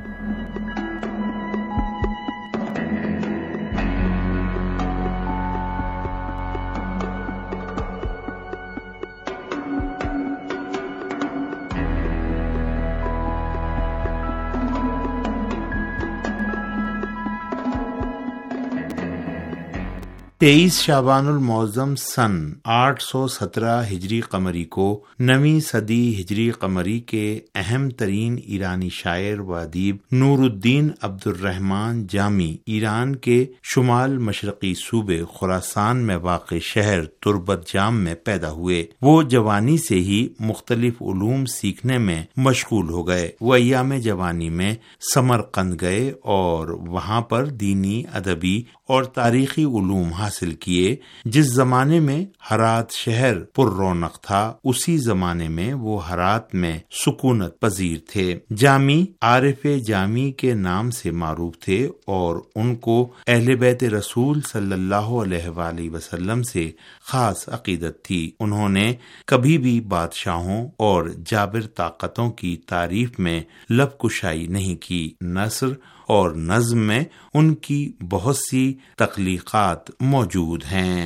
23 شعبان المعظم سن 817 ہجری قمری کو 9ویں صدی ہجری قمری کے اہم ترین ایرانی شاعر و ادیب نور الدین عبد الرحمن جامی ایران کے شمال مشرقی صوبے خراسان میں واقع شہر تربت جام میں پیدا ہوئے۔ وہ جوانی سے ہی مختلف علوم سیکھنے میں مشغول ہو گئے۔ وہ ایام جوانی میں سمرقند گئے اور وہاں پر دینی، ادبی اور تاریخی علوم حاصل کیے۔ جس زمانے میں ہرات شہر پر رونق تھا، اسی زمانے میں وہ ہرات میں سکونت پذیر تھے۔ جامی عارف جامی کے نام سے معروف تھے اور ان کو اہل بیت رسول صلی اللہ علیہ وآلہ وسلم سے خاص عقیدت تھی۔ انہوں نے کبھی بھی بادشاہوں اور جابر طاقتوں کی تعریف میں لب کشائی نہیں کی۔ نثر اور نظم میں ان کی بہت سی تخلیقات موجود ہیں۔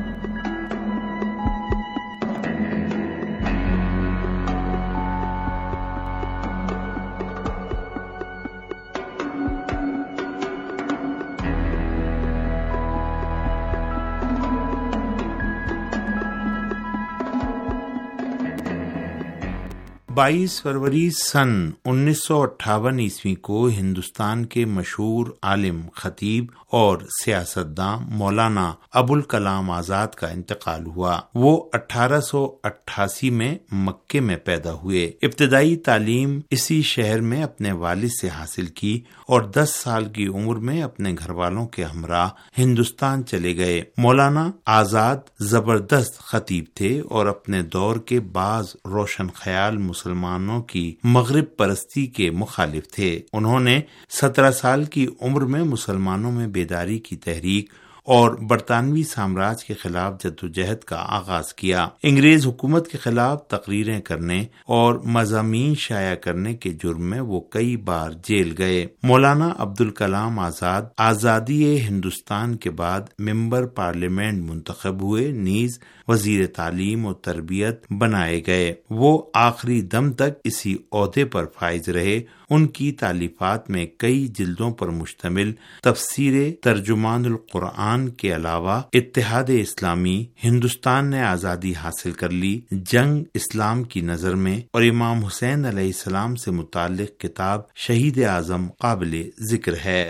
بائیس فروری سن 1958 عیسوی کو ہندوستان کے مشہور عالم، خطیب اور سیاستداں مولانا ابوالکلام آزاد کا انتقال ہوا۔ وہ 1888 میں مکے میں پیدا ہوئے۔ ابتدائی تعلیم اسی شہر میں اپنے والد سے حاصل کی اور 10 سال کی عمر میں اپنے گھر والوں کے ہمراہ ہندوستان چلے گئے۔ مولانا آزاد زبردست خطیب تھے اور اپنے دور کے بعض روشن خیال مسلمانوں کی مغرب پرستی کے مخالف تھے۔ انہوں نے 17 سال کی عمر میں مسلمانوں میں بیداری کی تحریک اور برطانوی سامراج کے خلاف جدوجہد کا آغاز کیا۔ انگریز حکومت کے خلاف تقریریں کرنے اور مضامین شائع کرنے کے جرم میں وہ کئی بار جیل گئے۔ مولانا عبدالکلام آزاد آزادی ہندوستان کے بعد ممبر پارلیمنٹ منتخب ہوئے، نیز وزیر تعلیم و تربیت بنائے گئے۔ وہ آخری دم تک اسی عہدے پر فائز رہے۔ ان کی تالیفات میں کئی جلدوں پر مشتمل تفسیر ترجمان القرآن کے علاوہ اتحاد اسلامی، ہندوستان نے آزادی حاصل کر لی، جنگ اسلام کی نظر میں اور امام حسین علیہ السلام سے متعلق کتاب شہید اعظم قابل ذکر ہے۔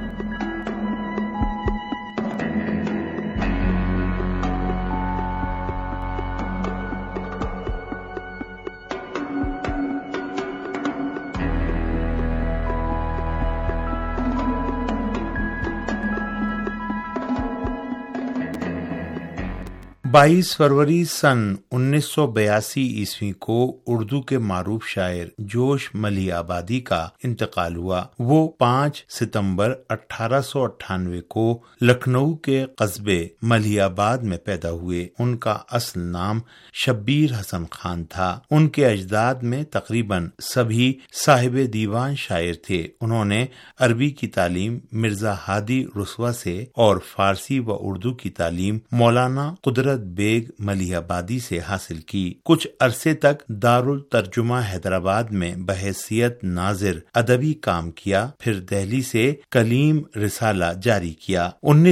22 فروری سن 1982 عیسوی کو اردو کے معروف شاعر جوش ملی آبادی کا انتقال ہوا۔ وہ 5 ستمبر 1898 کو لکھنؤ کے قصبے ملی آباد میں پیدا ہوئے۔ ان کا اصل نام شبیر حسن خان تھا۔ ان کے اجداد میں تقریباً سبھی صاحب دیوان شاعر تھے۔ انہوں نے عربی کی تعلیم مرزا ہادی رسوا سے اور فارسی و اردو کی تعلیم مولانا قدرت بیگ ملی آبادی سے حاصل کی۔ کچھ عرصے تک دارالترجمہ حیدرآباد میں بحیثیت ناظر ادبی کام کیا، پھر دہلی سے کلیم رسالہ جاری کیا۔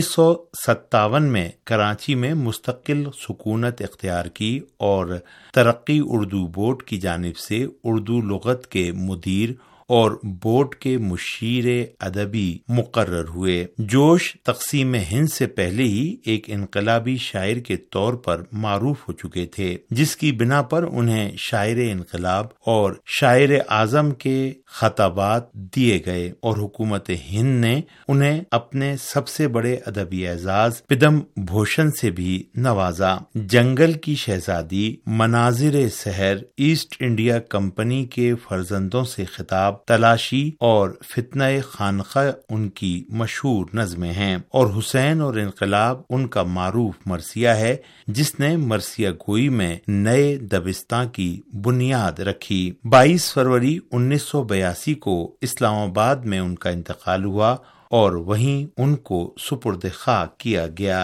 1957 میں کراچی میں مستقل سکونت اختیار کی اور ترقی اردو بورڈ کی جانب سے اردو لغت کے مدیر اور بورڈ کے مشیر ادبی مقرر ہوئے۔ جوش تقسیم ہند سے پہلے ہی ایک انقلابی شاعر کے طور پر معروف ہو چکے تھے، جس کی بنا پر انہیں شاعر انقلاب اور شاعر اعظم کے خطابات دیے گئے اور حکومت ہند نے انہیں اپنے سب سے بڑے ادبی اعزاز پدم بھوشن سے بھی نوازا۔ جنگل کی شہزادی، مناظر سحر، ایسٹ انڈیا کمپنی کے فرزندوں سے خطاب، تلاشی اور فتنہ خانقاہ ان کی مشہور نظمیں ہیں، اور حسین اور انقلاب ان کا معروف مرثیہ ہے، جس نے مرثیہ گوئی میں نئے دبستان کی بنیاد رکھی۔ 22 فروری 1982 کو اسلام آباد میں ان کا انتقال ہوا اور وہیں ان کو سپرد خاک کیا گیا۔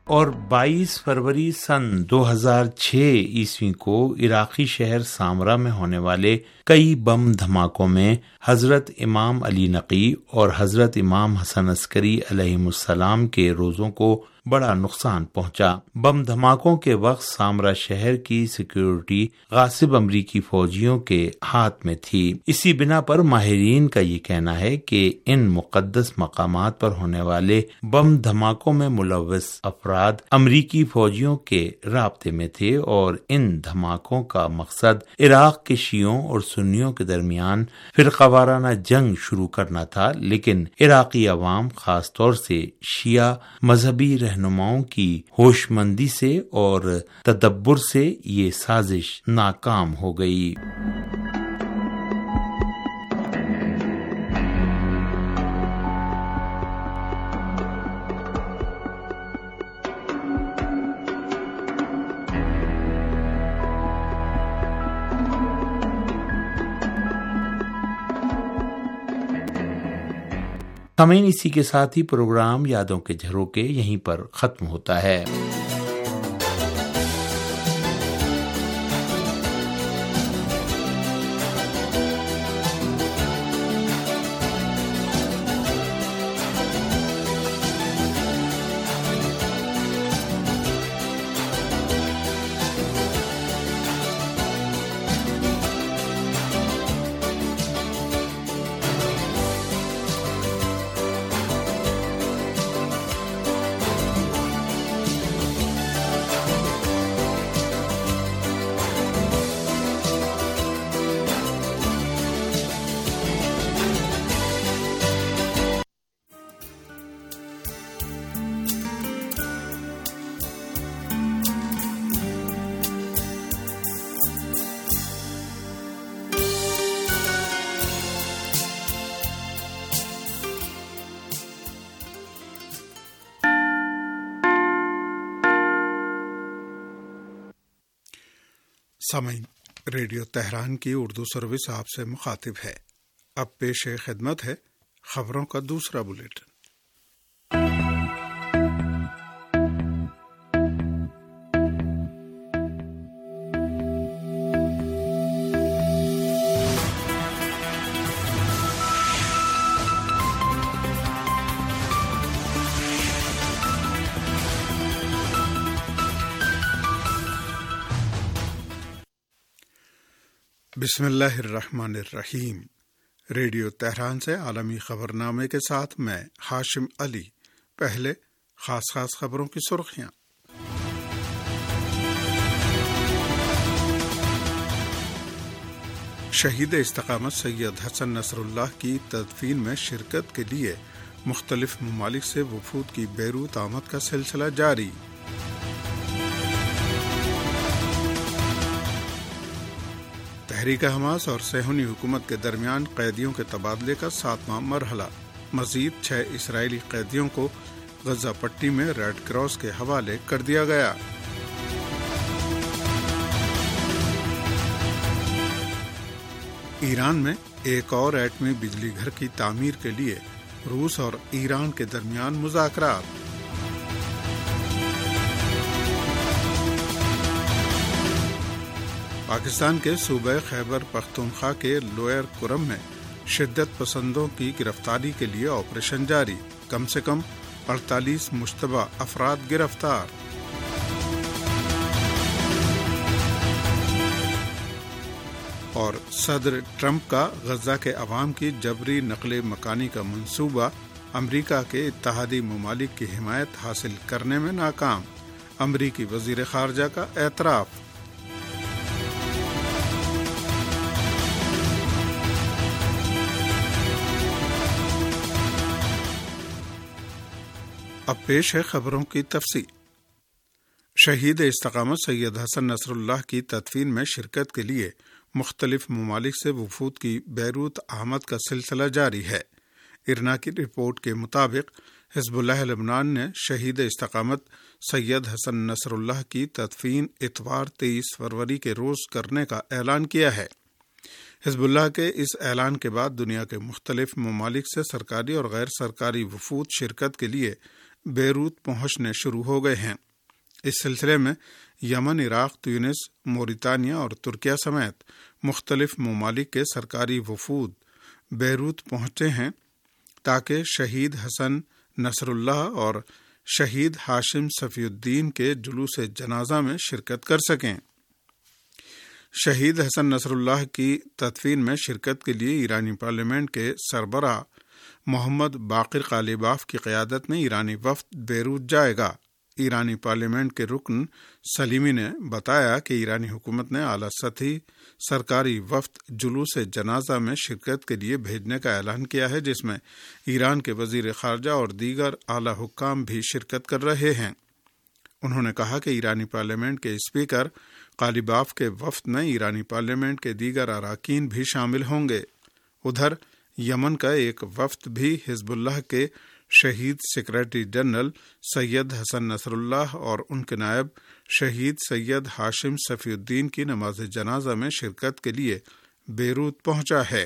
اور 22 فروری سن 2006 عیسوی کو عراقی شہر سامرا میں ہونے والے کئی بم دھماکوں میں حضرت امام علی نقی اور حضرت امام حسن عسکری علیہم السلام کے روزوں کو بڑا نقصان پہنچا۔ بم دھماکوں کے وقت سامرا شہر کی سیکیورٹی غاصب امریکی فوجیوں کے ہاتھ میں تھی۔ اسی بنا پر ماہرین کا یہ کہنا ہے کہ ان مقدس مقامات پر ہونے والے بم دھماکوں میں ملوث افراد امریکی فوجیوں کے رابطے میں تھے اور ان دھماکوں کا مقصد عراق کے شیعوں اور سنیوں کے درمیان فرقہ وارانہ جنگ شروع کرنا تھا، لیکن عراقی عوام خاص طور سے شیعہ مذہبی رہنماؤں کی ہوش مندی سے اور تدبر سے یہ سازش ناکام ہو گئی۔ سامعین، اسی کے ساتھ ہی پروگرام یادوں کے جھروکے یہیں پر ختم ہوتا ہے۔ سامعین، ریڈیو تہران کی اردو سروس آپ سے مخاطب ہے۔ اب پیش خدمت ہے خبروں کا دوسرا بلیٹن۔ بسم اللہ الرحمن الرحیم۔ ریڈیو تہران سے عالمی خبرنامے کے ساتھ میں ہاشم علی۔ پہلے خاص خبروں کی سرخیاں۔ شہید استقامت سید حسن نصر اللہ کی تدفین میں شرکت کے لیے مختلف ممالک سے وفود کی بیروت آمد کا سلسلہ جاری۔ تحریک حماس اور صہیونی حکومت کے درمیان قیدیوں کے تبادلے کا 7واں مرحلہ۔ مزید 6 اسرائیلی قیدیوں کو غزہ پٹی میں ریڈ کراس کے حوالے کر دیا گیا۔ ایران میں ایک اور ایٹمی بجلی گھر کی تعمیر کے لیے روس اور ایران کے درمیان مذاکرات۔ پاکستان کے صوبہ خیبر پختونخوا کے لوئر کرم میں شدت پسندوں کی گرفتاری کے لیے آپریشن جاری۔ کم سے کم 48 مشتبہ افراد گرفتار۔ اور صدر ٹرمپ کا غزہ کے عوام کی جبری نقل مکانی کا منصوبہ امریکہ کے اتحادی ممالک کی حمایت حاصل کرنے میں ناکام۔ امریکی وزیر خارجہ کا اعتراف۔ اب پیش ہے خبروں کی تفصیل۔ شہید استقامت سید حسن نصر اللہ کی تدفین میں شرکت کے لیے مختلف ممالک سے وفود کی بیروت آمد کا سلسلہ جاری ہے۔ ارنا کی رپورٹ کے مطابق حزب اللہ لبنان نے شہید استقامت سید حسن نصر اللہ کی تدفین اتوار 23 فروری کے روز کرنے کا اعلان کیا ہے۔ حزب اللہ کے اس اعلان کے بعد دنیا کے مختلف ممالک سے سرکاری اور غیر سرکاری وفود شرکت کے لیے بیروت پہنچنے شروع ہو گئے ہیں۔ اس سلسلے میں یمن، عراق، تیونس، موریتانیہ اور ترکیہ سمیت مختلف ممالک کے سرکاری وفود بیروت پہنچے ہیں تاکہ شہید حسن نصر اللہ اور شہید ہاشم صفی الدین کے جلوس جنازہ میں شرکت کر سکیں۔ شہید حسن نصر اللہ کی تدفین میں شرکت کے لیے ایرانی پارلیمنٹ کے سربراہ محمد باقر قالیباف کی قیادت میں ایرانی وفد بیروت جائے گا۔ ایرانی پارلیمنٹ کے رکن سلیمی نے بتایا کہ ایرانی حکومت نے اعلیٰ سطحی سرکاری وفد جلوس جنازہ میں شرکت کے لیے بھیجنے کا اعلان کیا ہے، جس میں ایران کے وزیر خارجہ اور دیگر اعلیٰ حکام بھی شرکت کر رہے ہیں۔ انہوں نے کہا کہ ایرانی پارلیمنٹ کے اسپیکر قالیباف کے وفد میں ایرانی پارلیمنٹ کے دیگر اراکین بھی شامل ہوں گے۔ ادھر یمن کا ایک وفد بھی حزب اللہ کے شہید سیکرٹری جنرل سید حسن نصر اللہ اور ان کے نائب شہید سید ہاشم صفی الدین کی نماز جنازہ میں شرکت کے لیے بیروت پہنچا ہے۔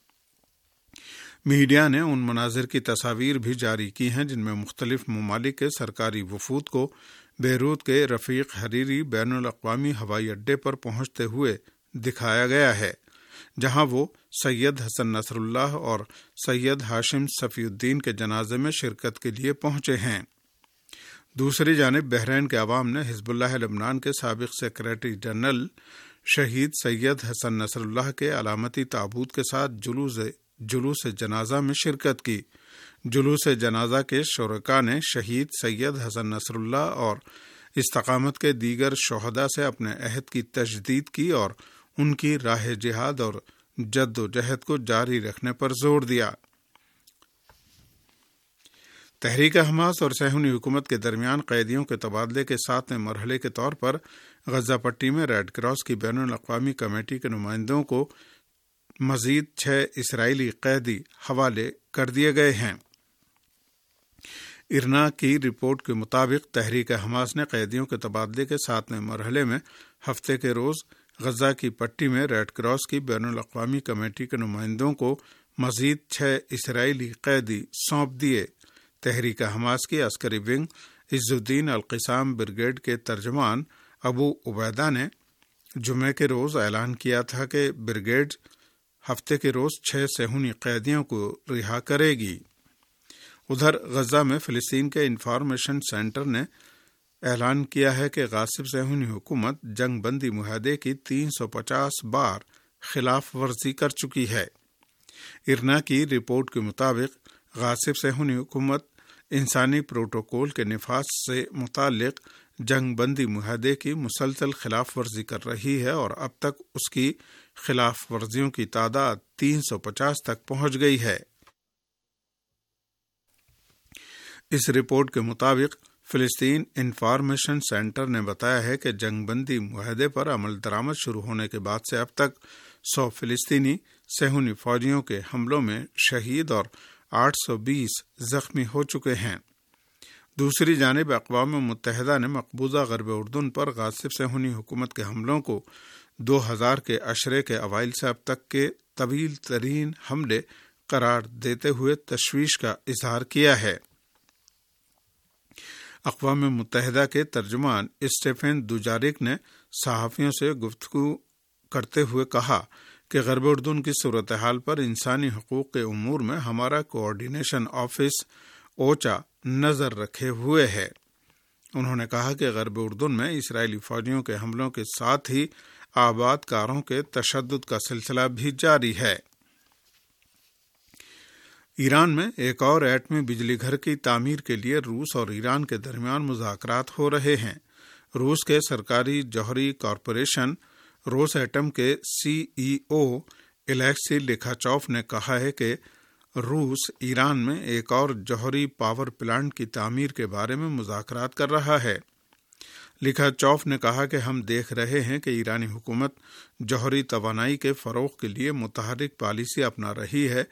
میڈیا نے ان مناظر کی تصاویر بھی جاری کی ہیں جن میں مختلف ممالک کے سرکاری وفود کو بیروت کے رفیق حریری بین الاقوامی ہوائی اڈے پر پہنچتے ہوئے دکھایا گیا ہے، جہاں وہ سید حسن نصر اللہ اور سید ہاشم صفی الدین کے جنازے میں شرکت کے لیے پہنچے ہیں۔ دوسری جانب بحرین کے عوام نے حزب اللہ لبنان کے سابق سیکرٹری جنرل شہید سید حسن نصر اللہ کے علامتی تابوت کے ساتھ جلوس جنازہ میں شرکت کی۔ جلوس جنازہ کے شرکاء نے شہید سید حسن نصر اللہ اور استقامت کے دیگر شہداء سے اپنے عہد کی تجدید کی اور ان کی راہ جہاد اور جد و جہد کو جاری رکھنے پر زور دیا۔ تحریک حماس اور صہیونی حکومت کے درمیان قیدیوں کے تبادلے کے 7ویں مرحلے کے طور پر غزہ پٹی میں ریڈ کراس کی بین الاقوامی کمیٹی کے نمائندوں کو مزید 6 اسرائیلی قیدی حوالے کر دیے گئے ہیں۔ ارنا کی رپورٹ کے مطابق تحریک حماس نے قیدیوں کے تبادلے کے 7ویں مرحلے میں ہفتے کے روز غزہ کی پٹی میں ریڈ کراس کی بین الاقوامی کمیٹی کے نمائندوں کو مزید 6 اسرائیلی قیدی سونپ دیے۔ تحریک حماس کی عسکری ونگ عز الدین القسام بریگیڈ کے ترجمان ابو عبیدہ نے جمعے کے روز اعلان کیا تھا کہ بریگیڈ ہفتے کے روز 6 صہیونی قیدیوں کو رہا کرے گی۔ ادھر غزہ میں فلسطین کے انفارمیشن سینٹر نے اعلان کیا ہے کہ غاصب صہیونی حکومت جنگ بندی معاہدے کی 350 بار خلاف ورزی کر چکی ہے۔ ارنا کی رپورٹ کے مطابق غاصب صہیونی حکومت انسانی پروٹوکول کے نفاذ سے متعلق جنگ بندی معاہدے کی مسلسل خلاف ورزی کر رہی ہے اور اب تک اس کی خلاف ورزیوں کی تعداد 350 تک پہنچ گئی ہے۔ اس رپورٹ کے مطابق فلسطین انفارمیشن سینٹر نے بتایا ہے کہ جنگ بندی معاہدے پر عمل درآمد شروع ہونے کے بعد سے اب تک 100 فلسطینی صہیونی فوجیوں کے حملوں میں شہید اور 820 زخمی ہو چکے ہیں۔ دوسری جانب اقوام متحدہ نے مقبوضہ غرب اردن پر غاصب صہیونی حکومت کے حملوں کو 2000 کے عشرے کے اوائل سے اب تک کے طویل ترین حملے قرار دیتے ہوئے تشویش کا اظہار کیا ہے۔ اقوام متحدہ کے ترجمان اسٹیفن دوجاریک نے صحافیوں سے گفتگو کرتے ہوئے کہا کہ غرب اردن کی صورتحال پر انسانی حقوق کے امور میں ہمارا کوآرڈینیشن آفس اوچا نظر رکھے ہوئے ہے۔ انہوں نے کہا کہ غرب اردن میں اسرائیلی فوجیوں کے حملوں کے ساتھ ہی آباد کاروں کے تشدد کا سلسلہ بھی جاری ہے۔ ایران میں ایک اور ایٹمی بجلی گھر کی تعمیر کے لیے روس اور ایران کے درمیان مذاکرات ہو رہے ہیں۔ روس کے سرکاری جوہری کارپوریشن روس ایٹم کے CEO الیکسی لیکھاچوف نے کہا ہے کہ روس ایران میں ایک اور جوہری پاور پلانٹ کی تعمیر کے بارے میں مذاکرات کر رہا ہے۔ لیکھاچوف نے کہا کہ ہم دیکھ رہے ہیں کہ ایرانی حکومت جوہری توانائی کے فروغ کے لیے متحرک پالیسی اپنا رہی ہے۔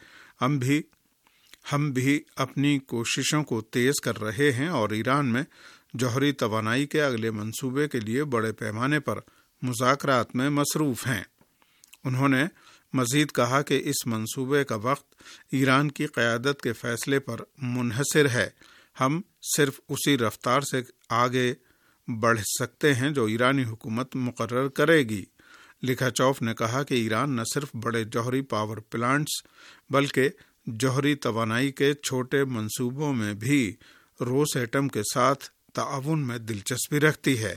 ہم بھی اپنی کوششوں کو تیز کر رہے ہیں اور ایران میں جوہری توانائی کے اگلے منصوبے کے لیے بڑے پیمانے پر مذاکرات میں مصروف ہیں۔ انہوں نے مزید کہا کہ اس منصوبے کا وقت ایران کی قیادت کے فیصلے پر منحصر ہے۔ ہم صرف اسی رفتار سے آگے بڑھ سکتے ہیں جو ایرانی حکومت مقرر کرے گی۔ لکھاچوف نے کہا کہ ایران نہ صرف بڑے جوہری پاور پلانٹس بلکہ جوہری توانائی کے چھوٹے منصوبوں میں بھی روس ایٹم کے ساتھ تعاون میں دلچسپی رکھتی ہے۔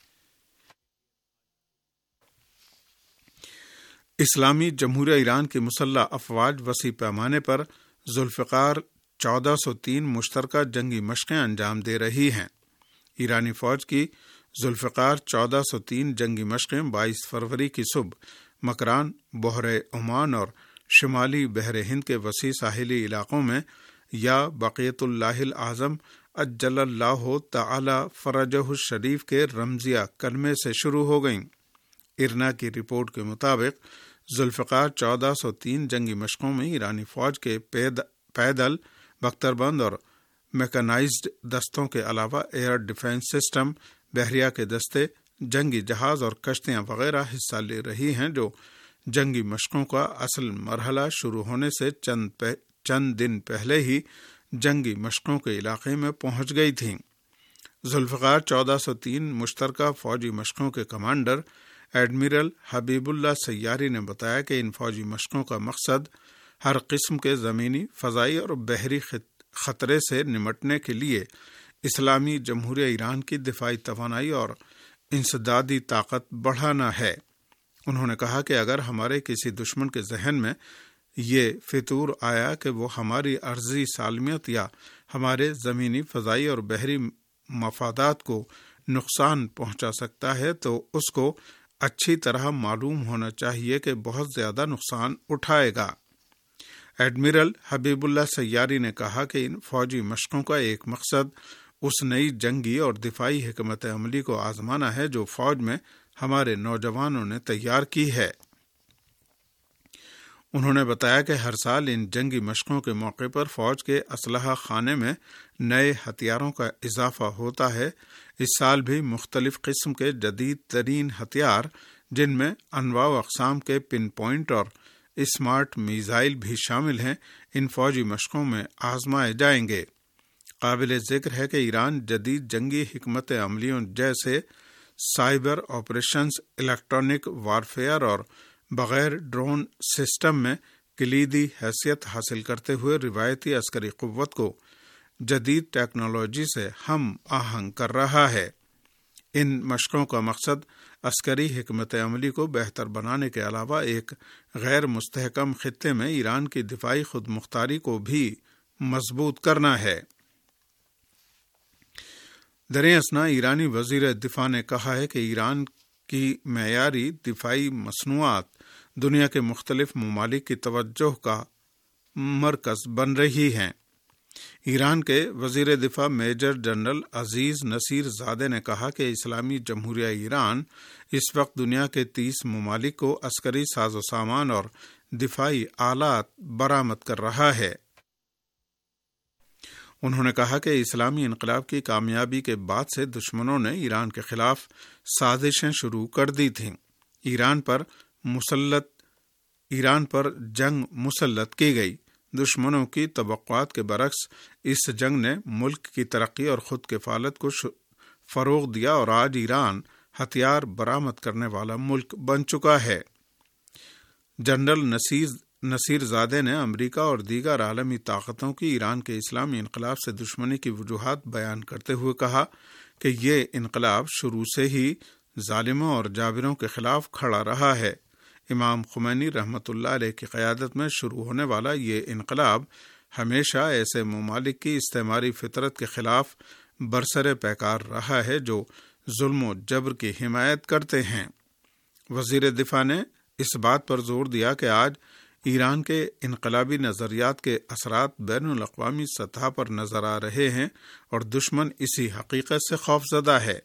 اسلامی جمہوریہ ایران کی مسلح افواج وسیع پیمانے پر ذوالفقار 1403 مشترکہ جنگی مشقیں انجام دے رہی ہیں۔ ایرانی فوج کی ذوالفقار 1403 جنگی مشقیں 22 فروری کی صبح مکران، بحر عمان اور شمالی بحر ہند کے وسیع ساحلی علاقوں میں یا بقیت اللہ الاعظم اجل اللہ تعالی فرجہ الشریف کے رمزیہ کلمے سے شروع ہو گئیں۔ ارنا کی رپورٹ کے مطابق ذوالفقار 1403 جنگی مشقوں میں ایرانی فوج کے پیدل، بختربند اور میکانائزڈ دستوں کے علاوہ ایئر ڈیفنس سسٹم، بحریہ کے دستے، جنگی جہاز اور کشتیاں وغیرہ حصہ لے رہی ہیں، جو جنگی مشقوں کا اصل مرحلہ شروع ہونے سے چند دن پہلے ہی جنگی مشقوں کے علاقے میں پہنچ گئی تھیں۔ ذوالفقار 1403 مشترکہ فوجی مشقوں کے کمانڈر ایڈمرل حبیب اللہ سیاری نے بتایا کہ ان فوجی مشقوں کا مقصد ہر قسم کے زمینی، فضائی اور بحری خطرے سے نمٹنے کے لیے اسلامی جمہوریہ ایران کی دفاعی توانائی اور انسدادی طاقت بڑھانا ہے۔ انہوں نے کہا کہ اگر ہمارے کسی دشمن کے ذہن میں یہ فطور آیا کہ وہ ہماری عرضی سالمیت یا ہمارے زمینی، فضائی اور بحری مفادات کو نقصان پہنچا سکتا ہے تو اس کو اچھی طرح معلوم ہونا چاہیے کہ بہت زیادہ نقصان اٹھائے گا۔ ایڈمرل حبیب اللہ سیاری نے کہا کہ ان فوجی مشقوں کا ایک مقصد اس نئی جنگی اور دفاعی حکمت عملی کو آزمانا ہے جو فوج میں ہمارے نوجوانوں نے تیار کی ہے۔ انہوں نے بتایا کہ ہر سال ان جنگی مشقوں کے موقع پر فوج کے اسلحہ خانے میں نئے ہتھیاروں کا اضافہ ہوتا ہے۔ اس سال بھی مختلف قسم کے جدید ترین ہتھیار، جن میں انواع و اقسام کے پن پوائنٹ اور اسمارٹ میزائل بھی شامل ہیں، ان فوجی مشقوں میں آزمائے جائیں گے۔ قابل ذکر ہے کہ ایران جدید جنگی حکمت عملیوں جیسے سائبر آپریشنز، الیکٹرانک وارفیئر اور بغیر ڈرون سسٹم میں کلیدی حیثیت حاصل کرتے ہوئے روایتی عسکری قوت کو جدید ٹیکنالوجی سے ہم آہنگ کر رہا ہے۔ ان مشقوں کا مقصد عسکری حکمت عملی کو بہتر بنانے کے علاوہ ایک غیر مستحکم خطے میں ایران کی دفاعی خود مختاری کو بھی مضبوط کرنا ہے۔ دریں اثنا ایرانی وزیر دفاع نے کہا ہے کہ ایران کی معیاری دفاعی مصنوعات دنیا کے مختلف ممالک کی توجہ کا مرکز بن رہی ہیں۔ ایران کے وزیر دفاع major general Aziz Nasirzadeh نے کہا کہ اسلامی جمہوریہ ایران اس وقت دنیا کے 30 ممالک کو عسکری ساز و سامان اور دفاعی آلات برآمد کر رہا ہے۔ انہوں نے کہا کہ اسلامی انقلاب کی کامیابی کے بعد سے دشمنوں نے ایران کے خلاف سازشیں شروع کر دی تھیں۔ ایران پر جنگ مسلط کی گئی۔ دشمنوں کی توقعات کے برعکس اس جنگ نے ملک کی ترقی اور خود کفالت کو فروغ دیا اور آج ایران ہتھیار برآمد کرنے والا ملک بن چکا ہے۔ جنرل نصیر زادے نے امریکہ اور دیگر عالمی طاقتوں کی ایران کے اسلامی انقلاب سے دشمنی کی وجوہات بیان کرتے ہوئے کہا کہ یہ انقلاب شروع سے ہی ظالموں اور جابروں کے خلاف کھڑا رہا ہے۔ امام خمینی رحمۃ اللہ علیہ کی قیادت میں شروع ہونے والا یہ انقلاب ہمیشہ ایسے ممالک کی استعماری فطرت کے خلاف برسر پیکار رہا ہے جو ظلم و جبر کی حمایت کرتے ہیں۔ وزیر دفاع نے اس بات پر زور دیا کہ آج ایران کے انقلابی نظریات کے اثرات بین الاقوامی سطح پر نظر آ رہے ہیں اور دشمن اسی حقیقت سے خوفزدہ ہے۔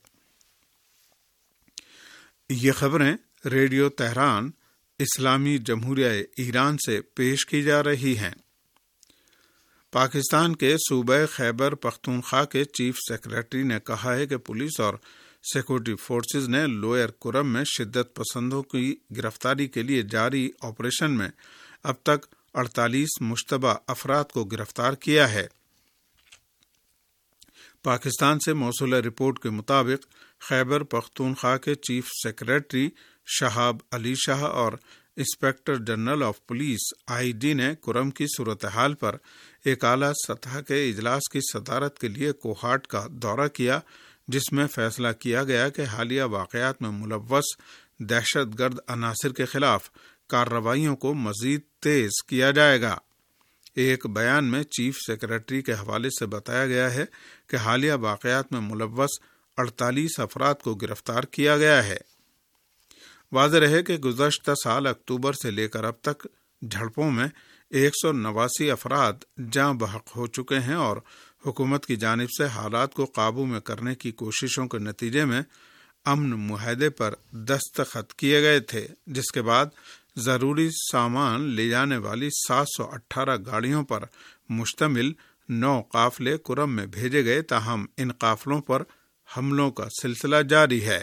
یہ خبریں ریڈیو تہران اسلامی جمہوریہ ایران سے پیش کی جا رہی ہیں۔ پاکستان کے صوبہ خیبر پختونخوا کے چیف سیکرٹری نے کہا ہے کہ پولیس اور سیکورٹی فورسز نے لوئر کرم میں شدت پسندوں کی گرفتاری کے لیے جاری آپریشن میں اب تک 48 مشتبہ افراد کو گرفتار کیا ہے۔ پاکستان سے موصولہ رپورٹ کے مطابق خیبر پختونخوا کے چیف سیکریٹری شہاب علی شاہ اور inspector general of police (IG) نے کرم کی صورتحال پر ایک اعلیٰ سطح کے اجلاس کی صدارت کے لیے کوہاٹ کا دورہ کیا، جس میں فیصلہ کیا گیا کہ حالیہ واقعات میں ملوث دہشت گرد عناصر کے خلاف کارروائیوں کو مزید تیز کیا جائے گا۔ ایک بیان میں چیف سیکریٹری کے حوالے سے بتایا گیا ہے کہ حالیہ واقعات میں ملوث 48 افراد کو گرفتار کیا گیا ہے۔ واضح رہے کہ گزشتہ سال اکتوبر سے لے کر اب تک جھڑپوں میں 189 افراد جاں بحق ہو چکے ہیں اور حکومت کی جانب سے حالات کو قابو میں کرنے کی کوششوں کے نتیجے میں امن معاہدے پر دستخط کیے گئے تھے، جس کے بعد ضروری سامان لے جانے والی 718 گاڑیوں پر مشتمل 9 قافلے کرم میں بھیجے گئے، تاہم ان قافلوں پر حملوں کا سلسلہ جاری ہے۔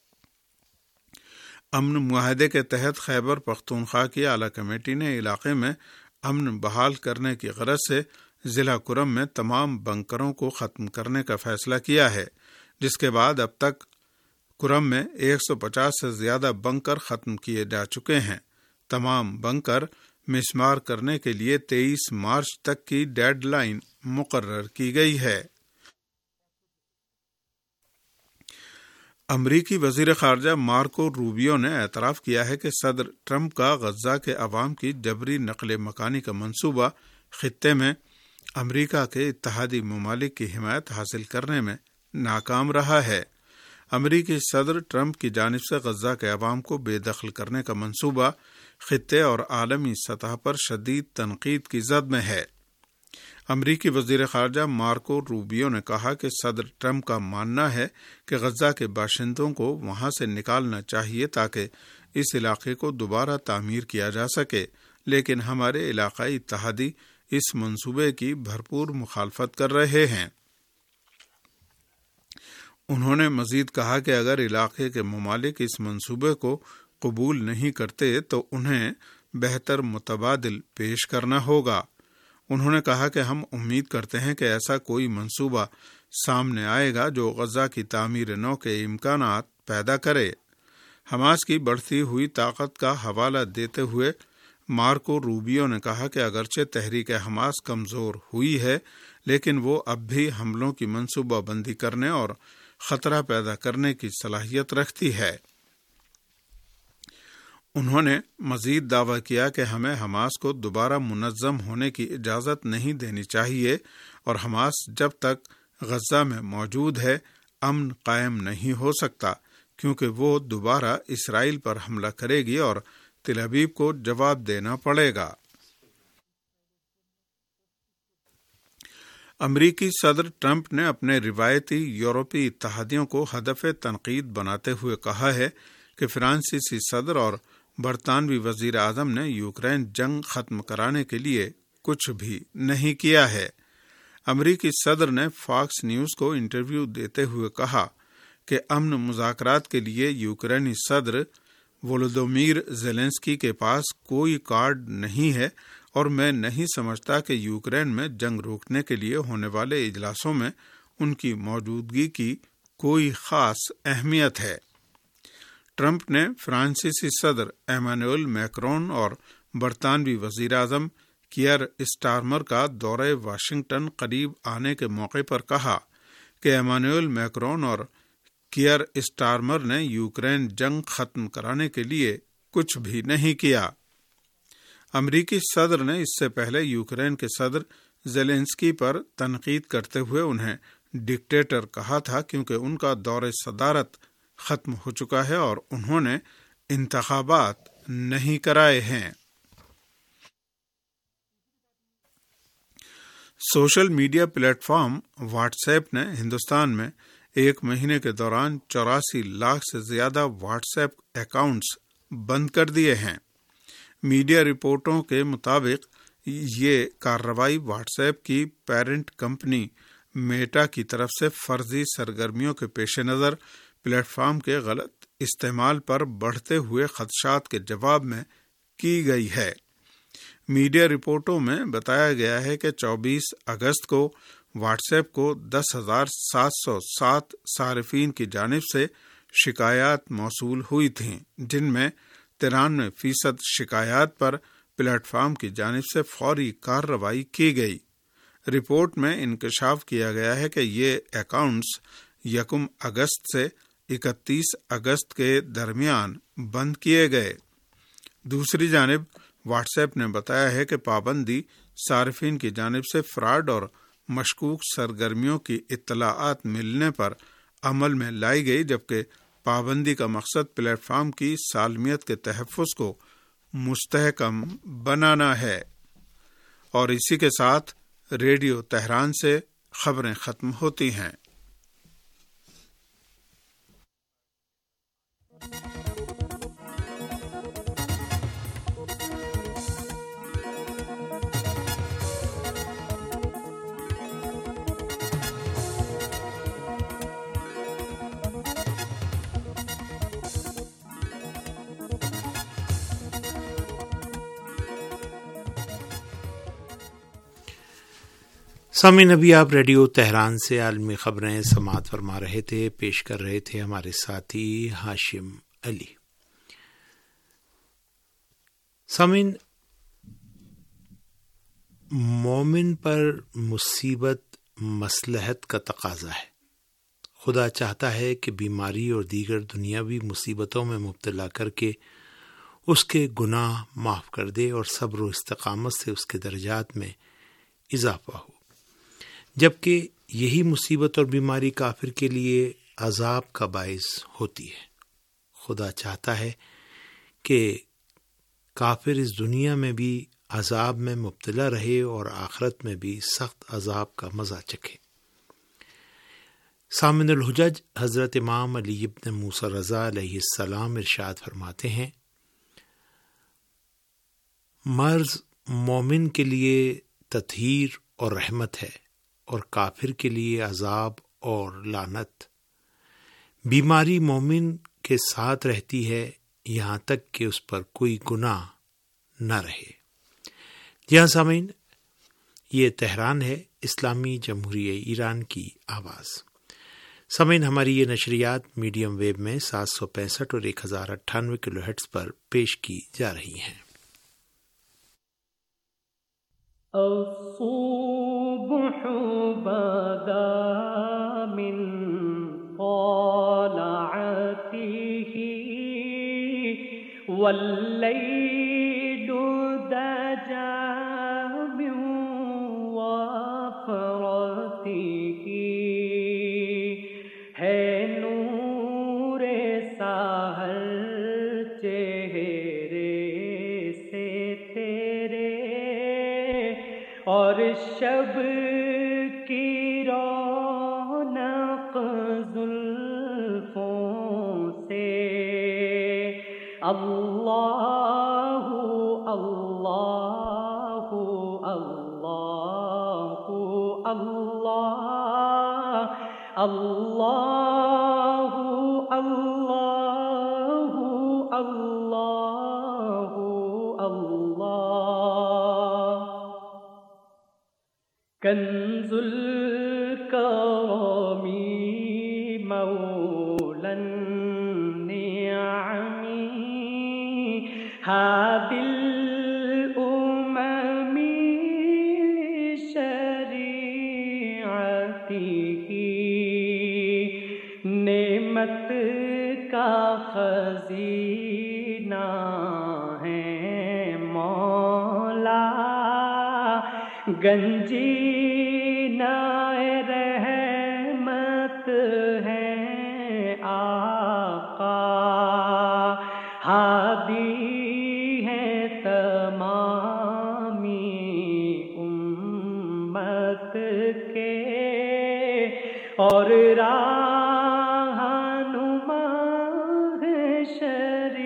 امن معاہدے کے تحت خیبر پختونخوا کی اعلیٰ کمیٹی نے علاقے میں امن بحال کرنے کی غرض سے ضلع کرم میں تمام بنکروں کو ختم کرنے کا فیصلہ کیا ہے، جس کے بعد اب تک کرم میں 150 سے زیادہ بنکر ختم کیے جا چکے ہیں۔ تمام بنکر مسمار کرنے کے لیے 23 مارچ تک کی ڈیڈ لائن مقرر کی گئی ہے۔ امریکی وزیر خارجہ مارکو روبیو نے اعتراف کیا ہے کہ صدر ٹرمپ کا غزہ کے عوام کی جبری نقل مکانی کا منصوبہ خطے میں امریکہ کے اتحادی ممالک کی حمایت حاصل کرنے میں ناکام رہا ہے۔ امریکی صدر ٹرمپ کی جانب سے غزہ کے عوام کو بے دخل کرنے کا منصوبہ خطے اور عالمی سطح پر شدید تنقید کی زد میں ہے۔ امریکی وزیر خارجہ مارکو روبیو نے کہا کہ صدر ٹرمپ کا ماننا ہے کہ غزہ کے باشندوں کو وہاں سے نکالنا چاہیے تاکہ اس علاقے کو دوبارہ تعمیر کیا جا سکے، لیکن ہمارے علاقائی اتحادی اس منصوبے کی بھرپور مخالفت کر رہے ہیں۔ انہوں نے مزید کہا کہ اگر علاقے کے ممالک اس منصوبے کو قبول نہیں کرتے تو انہیں بہتر متبادل پیش کرنا ہوگا۔ انہوں نے کہا کہ ہم امید کرتے ہیں کہ ایسا کوئی منصوبہ سامنے آئے گا جو غزہ کی تعمیر نو کے امکانات پیدا کرے۔ حماس کی بڑھتی ہوئی طاقت کا حوالہ دیتے ہوئے مارکو روبیو نے کہا کہ اگرچہ تحریک حماس کمزور ہوئی ہے، لیکن وہ اب بھی حملوں کی منصوبہ بندی کرنے اور خطرہ پیدا کرنے کی صلاحیت رکھتی ہے۔ انہوں نے مزید دعویٰ کیا کہ ہمیں حماس کو دوبارہ منظم ہونے کی اجازت نہیں دینی چاہیے اور حماس جب تک غزہ میں موجود ہے امن قائم نہیں ہو سکتا، کیونکہ وہ دوبارہ اسرائیل پر حملہ کرے گی اور تل ابیب کو جواب دینا پڑے گا۔ امریکی صدر ٹرمپ نے اپنے روایتی یورپی اتحادیوں کو ہدف تنقید بناتے ہوئے کہا ہے کہ فرانسیسی صدر اور برطانوی وزیر اعظم نے یوکرین جنگ ختم کرانے کے لیے کچھ بھی نہیں کیا ہے۔ امریکی صدر نے فاکس نیوز کو انٹرویو دیتے ہوئے کہا کہ امن مذاکرات کے لیے یوکرینی صدر وولودومیر زیلنسکی کے پاس کوئی کارڈ نہیں ہے اور میں نہیں سمجھتا کہ یوکرین میں جنگ روکنے کے لیے ہونے والے اجلاسوں میں ان کی موجودگی کی کوئی خاص اہمیت ہے۔ ٹرمپ نے فرانسیسی صدر ایمانوئل میکرون اور برطانوی وزیر اعظم کیئر اسٹارمر کا دورہ واشنگٹن قریب آنے کے موقع پر کہا کہ ایمانوئل میکرون اور کیئر اسٹارمر نے یوکرین جنگ ختم کرانے کے لیے کچھ بھی نہیں کیا۔ امریکی صدر نے اس سے پہلے یوکرین کے صدر زیلنسکی پر تنقید کرتے ہوئے انہیں ڈکٹیٹر کہا تھا، کیونکہ ان کا دور صدارت ختم ہو چکا ہے اور انہوں نے انتخابات نہیں کرائے ہیں۔ Social media platform WhatsApp نے ہندوستان میں ایک مہینے کے دوران 84 لاکھ سے زیادہ واٹس ایپ اکاؤنٹس بند کر دیے ہیں۔ میڈیا رپورٹوں کے مطابق یہ کارروائی واٹس ایپ کی پیرنٹ کمپنی میٹا کی طرف سے فرضی سرگرمیوں کے پیش نظر پلیٹ فارم کے غلط استعمال پر بڑھتے ہوئے خدشات کے جواب میں کی گئی ہے۔ میڈیا رپورٹوں میں بتایا گیا ہے کہ 24 اگست کو واٹس ایپ کو 10,707 صارفین کی جانب سے شکایات موصول ہوئی تھیں، جن میں 93% شکایات پر پلیٹ فارم کی جانب سے فوری کارروائی کی گئی۔ رپورٹ میں انکشاف کیا گیا ہے کہ یہ اکاؤنٹس 1 اگست سے 31 اگست کے درمیان بند کیے گئے۔ دوسری جانب واٹس ایپ نے بتایا ہے کہ پابندی صارفین کی جانب سے فراڈ اور مشکوک سرگرمیوں کی اطلاعات ملنے پر عمل میں لائی گئی، جبکہ پابندی کا مقصد پلیٹ فارم کی سالمیت کے تحفظ کو مستحکم بنانا ہے۔ اور اسی کے ساتھ ریڈیو تہران سے خبریں ختم ہوتی ہیں۔ سامعین، ابھی آپ ریڈیو تہران سے عالمی خبریں سماعت فرما رہے تھے، پیش کر رہے تھے ہمارے ساتھی ہاشم علی۔ سامعین، مومن پر مصیبت مصلحت کا تقاضا ہے۔ خدا چاہتا ہے کہ بیماری اور دیگر دنیاوی مصیبتوں میں مبتلا کر کے اس کے گناہ معاف کر دے اور صبر و استقامت سے اس کے درجات میں اضافہ ہو، جبکہ یہی مصیبت اور بیماری کافر کے لیے عذاب کا باعث ہوتی ہے۔ خدا چاہتا ہے کہ کافر اس دنیا میں بھی عذاب میں مبتلا رہے اور آخرت میں بھی سخت عذاب کا مزہ چکھے۔ سامن الحجج حضرت امام علی ابن موسیٰ رضا علیہ السلام ارشاد فرماتے ہیں، مرض مومن کے لیے تطہیر اور رحمت ہے اور کافر کے لیے عذاب اور لعنت۔ بیماری مومن کے ساتھ رہتی ہے یہاں تک کہ اس پر کوئی گناہ نہ رہے۔ یہاں سامعین، یہ تہران ہے، اسلامی جمہوریہ ایران کی آواز۔ سامعین، ہماری یہ نشریات میڈیم ویو میں 765 اور 1098 کلو ہرٹز پر پیش کی جا رہی ہیں۔ الصبح بدا من طلعته والليل دجى من وفرته ہے نور سحر چہرے سے تیرے اور شب کی رونق زلفوں سے۔ اللہ اللہ اللہ اللہ اللہ اللہ اللہ اللہ۔ کنز الکرم مولا النعم ہادی الامم شریعته نعمت کا خزینہ ہے مولا، گنجینہ رحمت ہے آقا، ہادی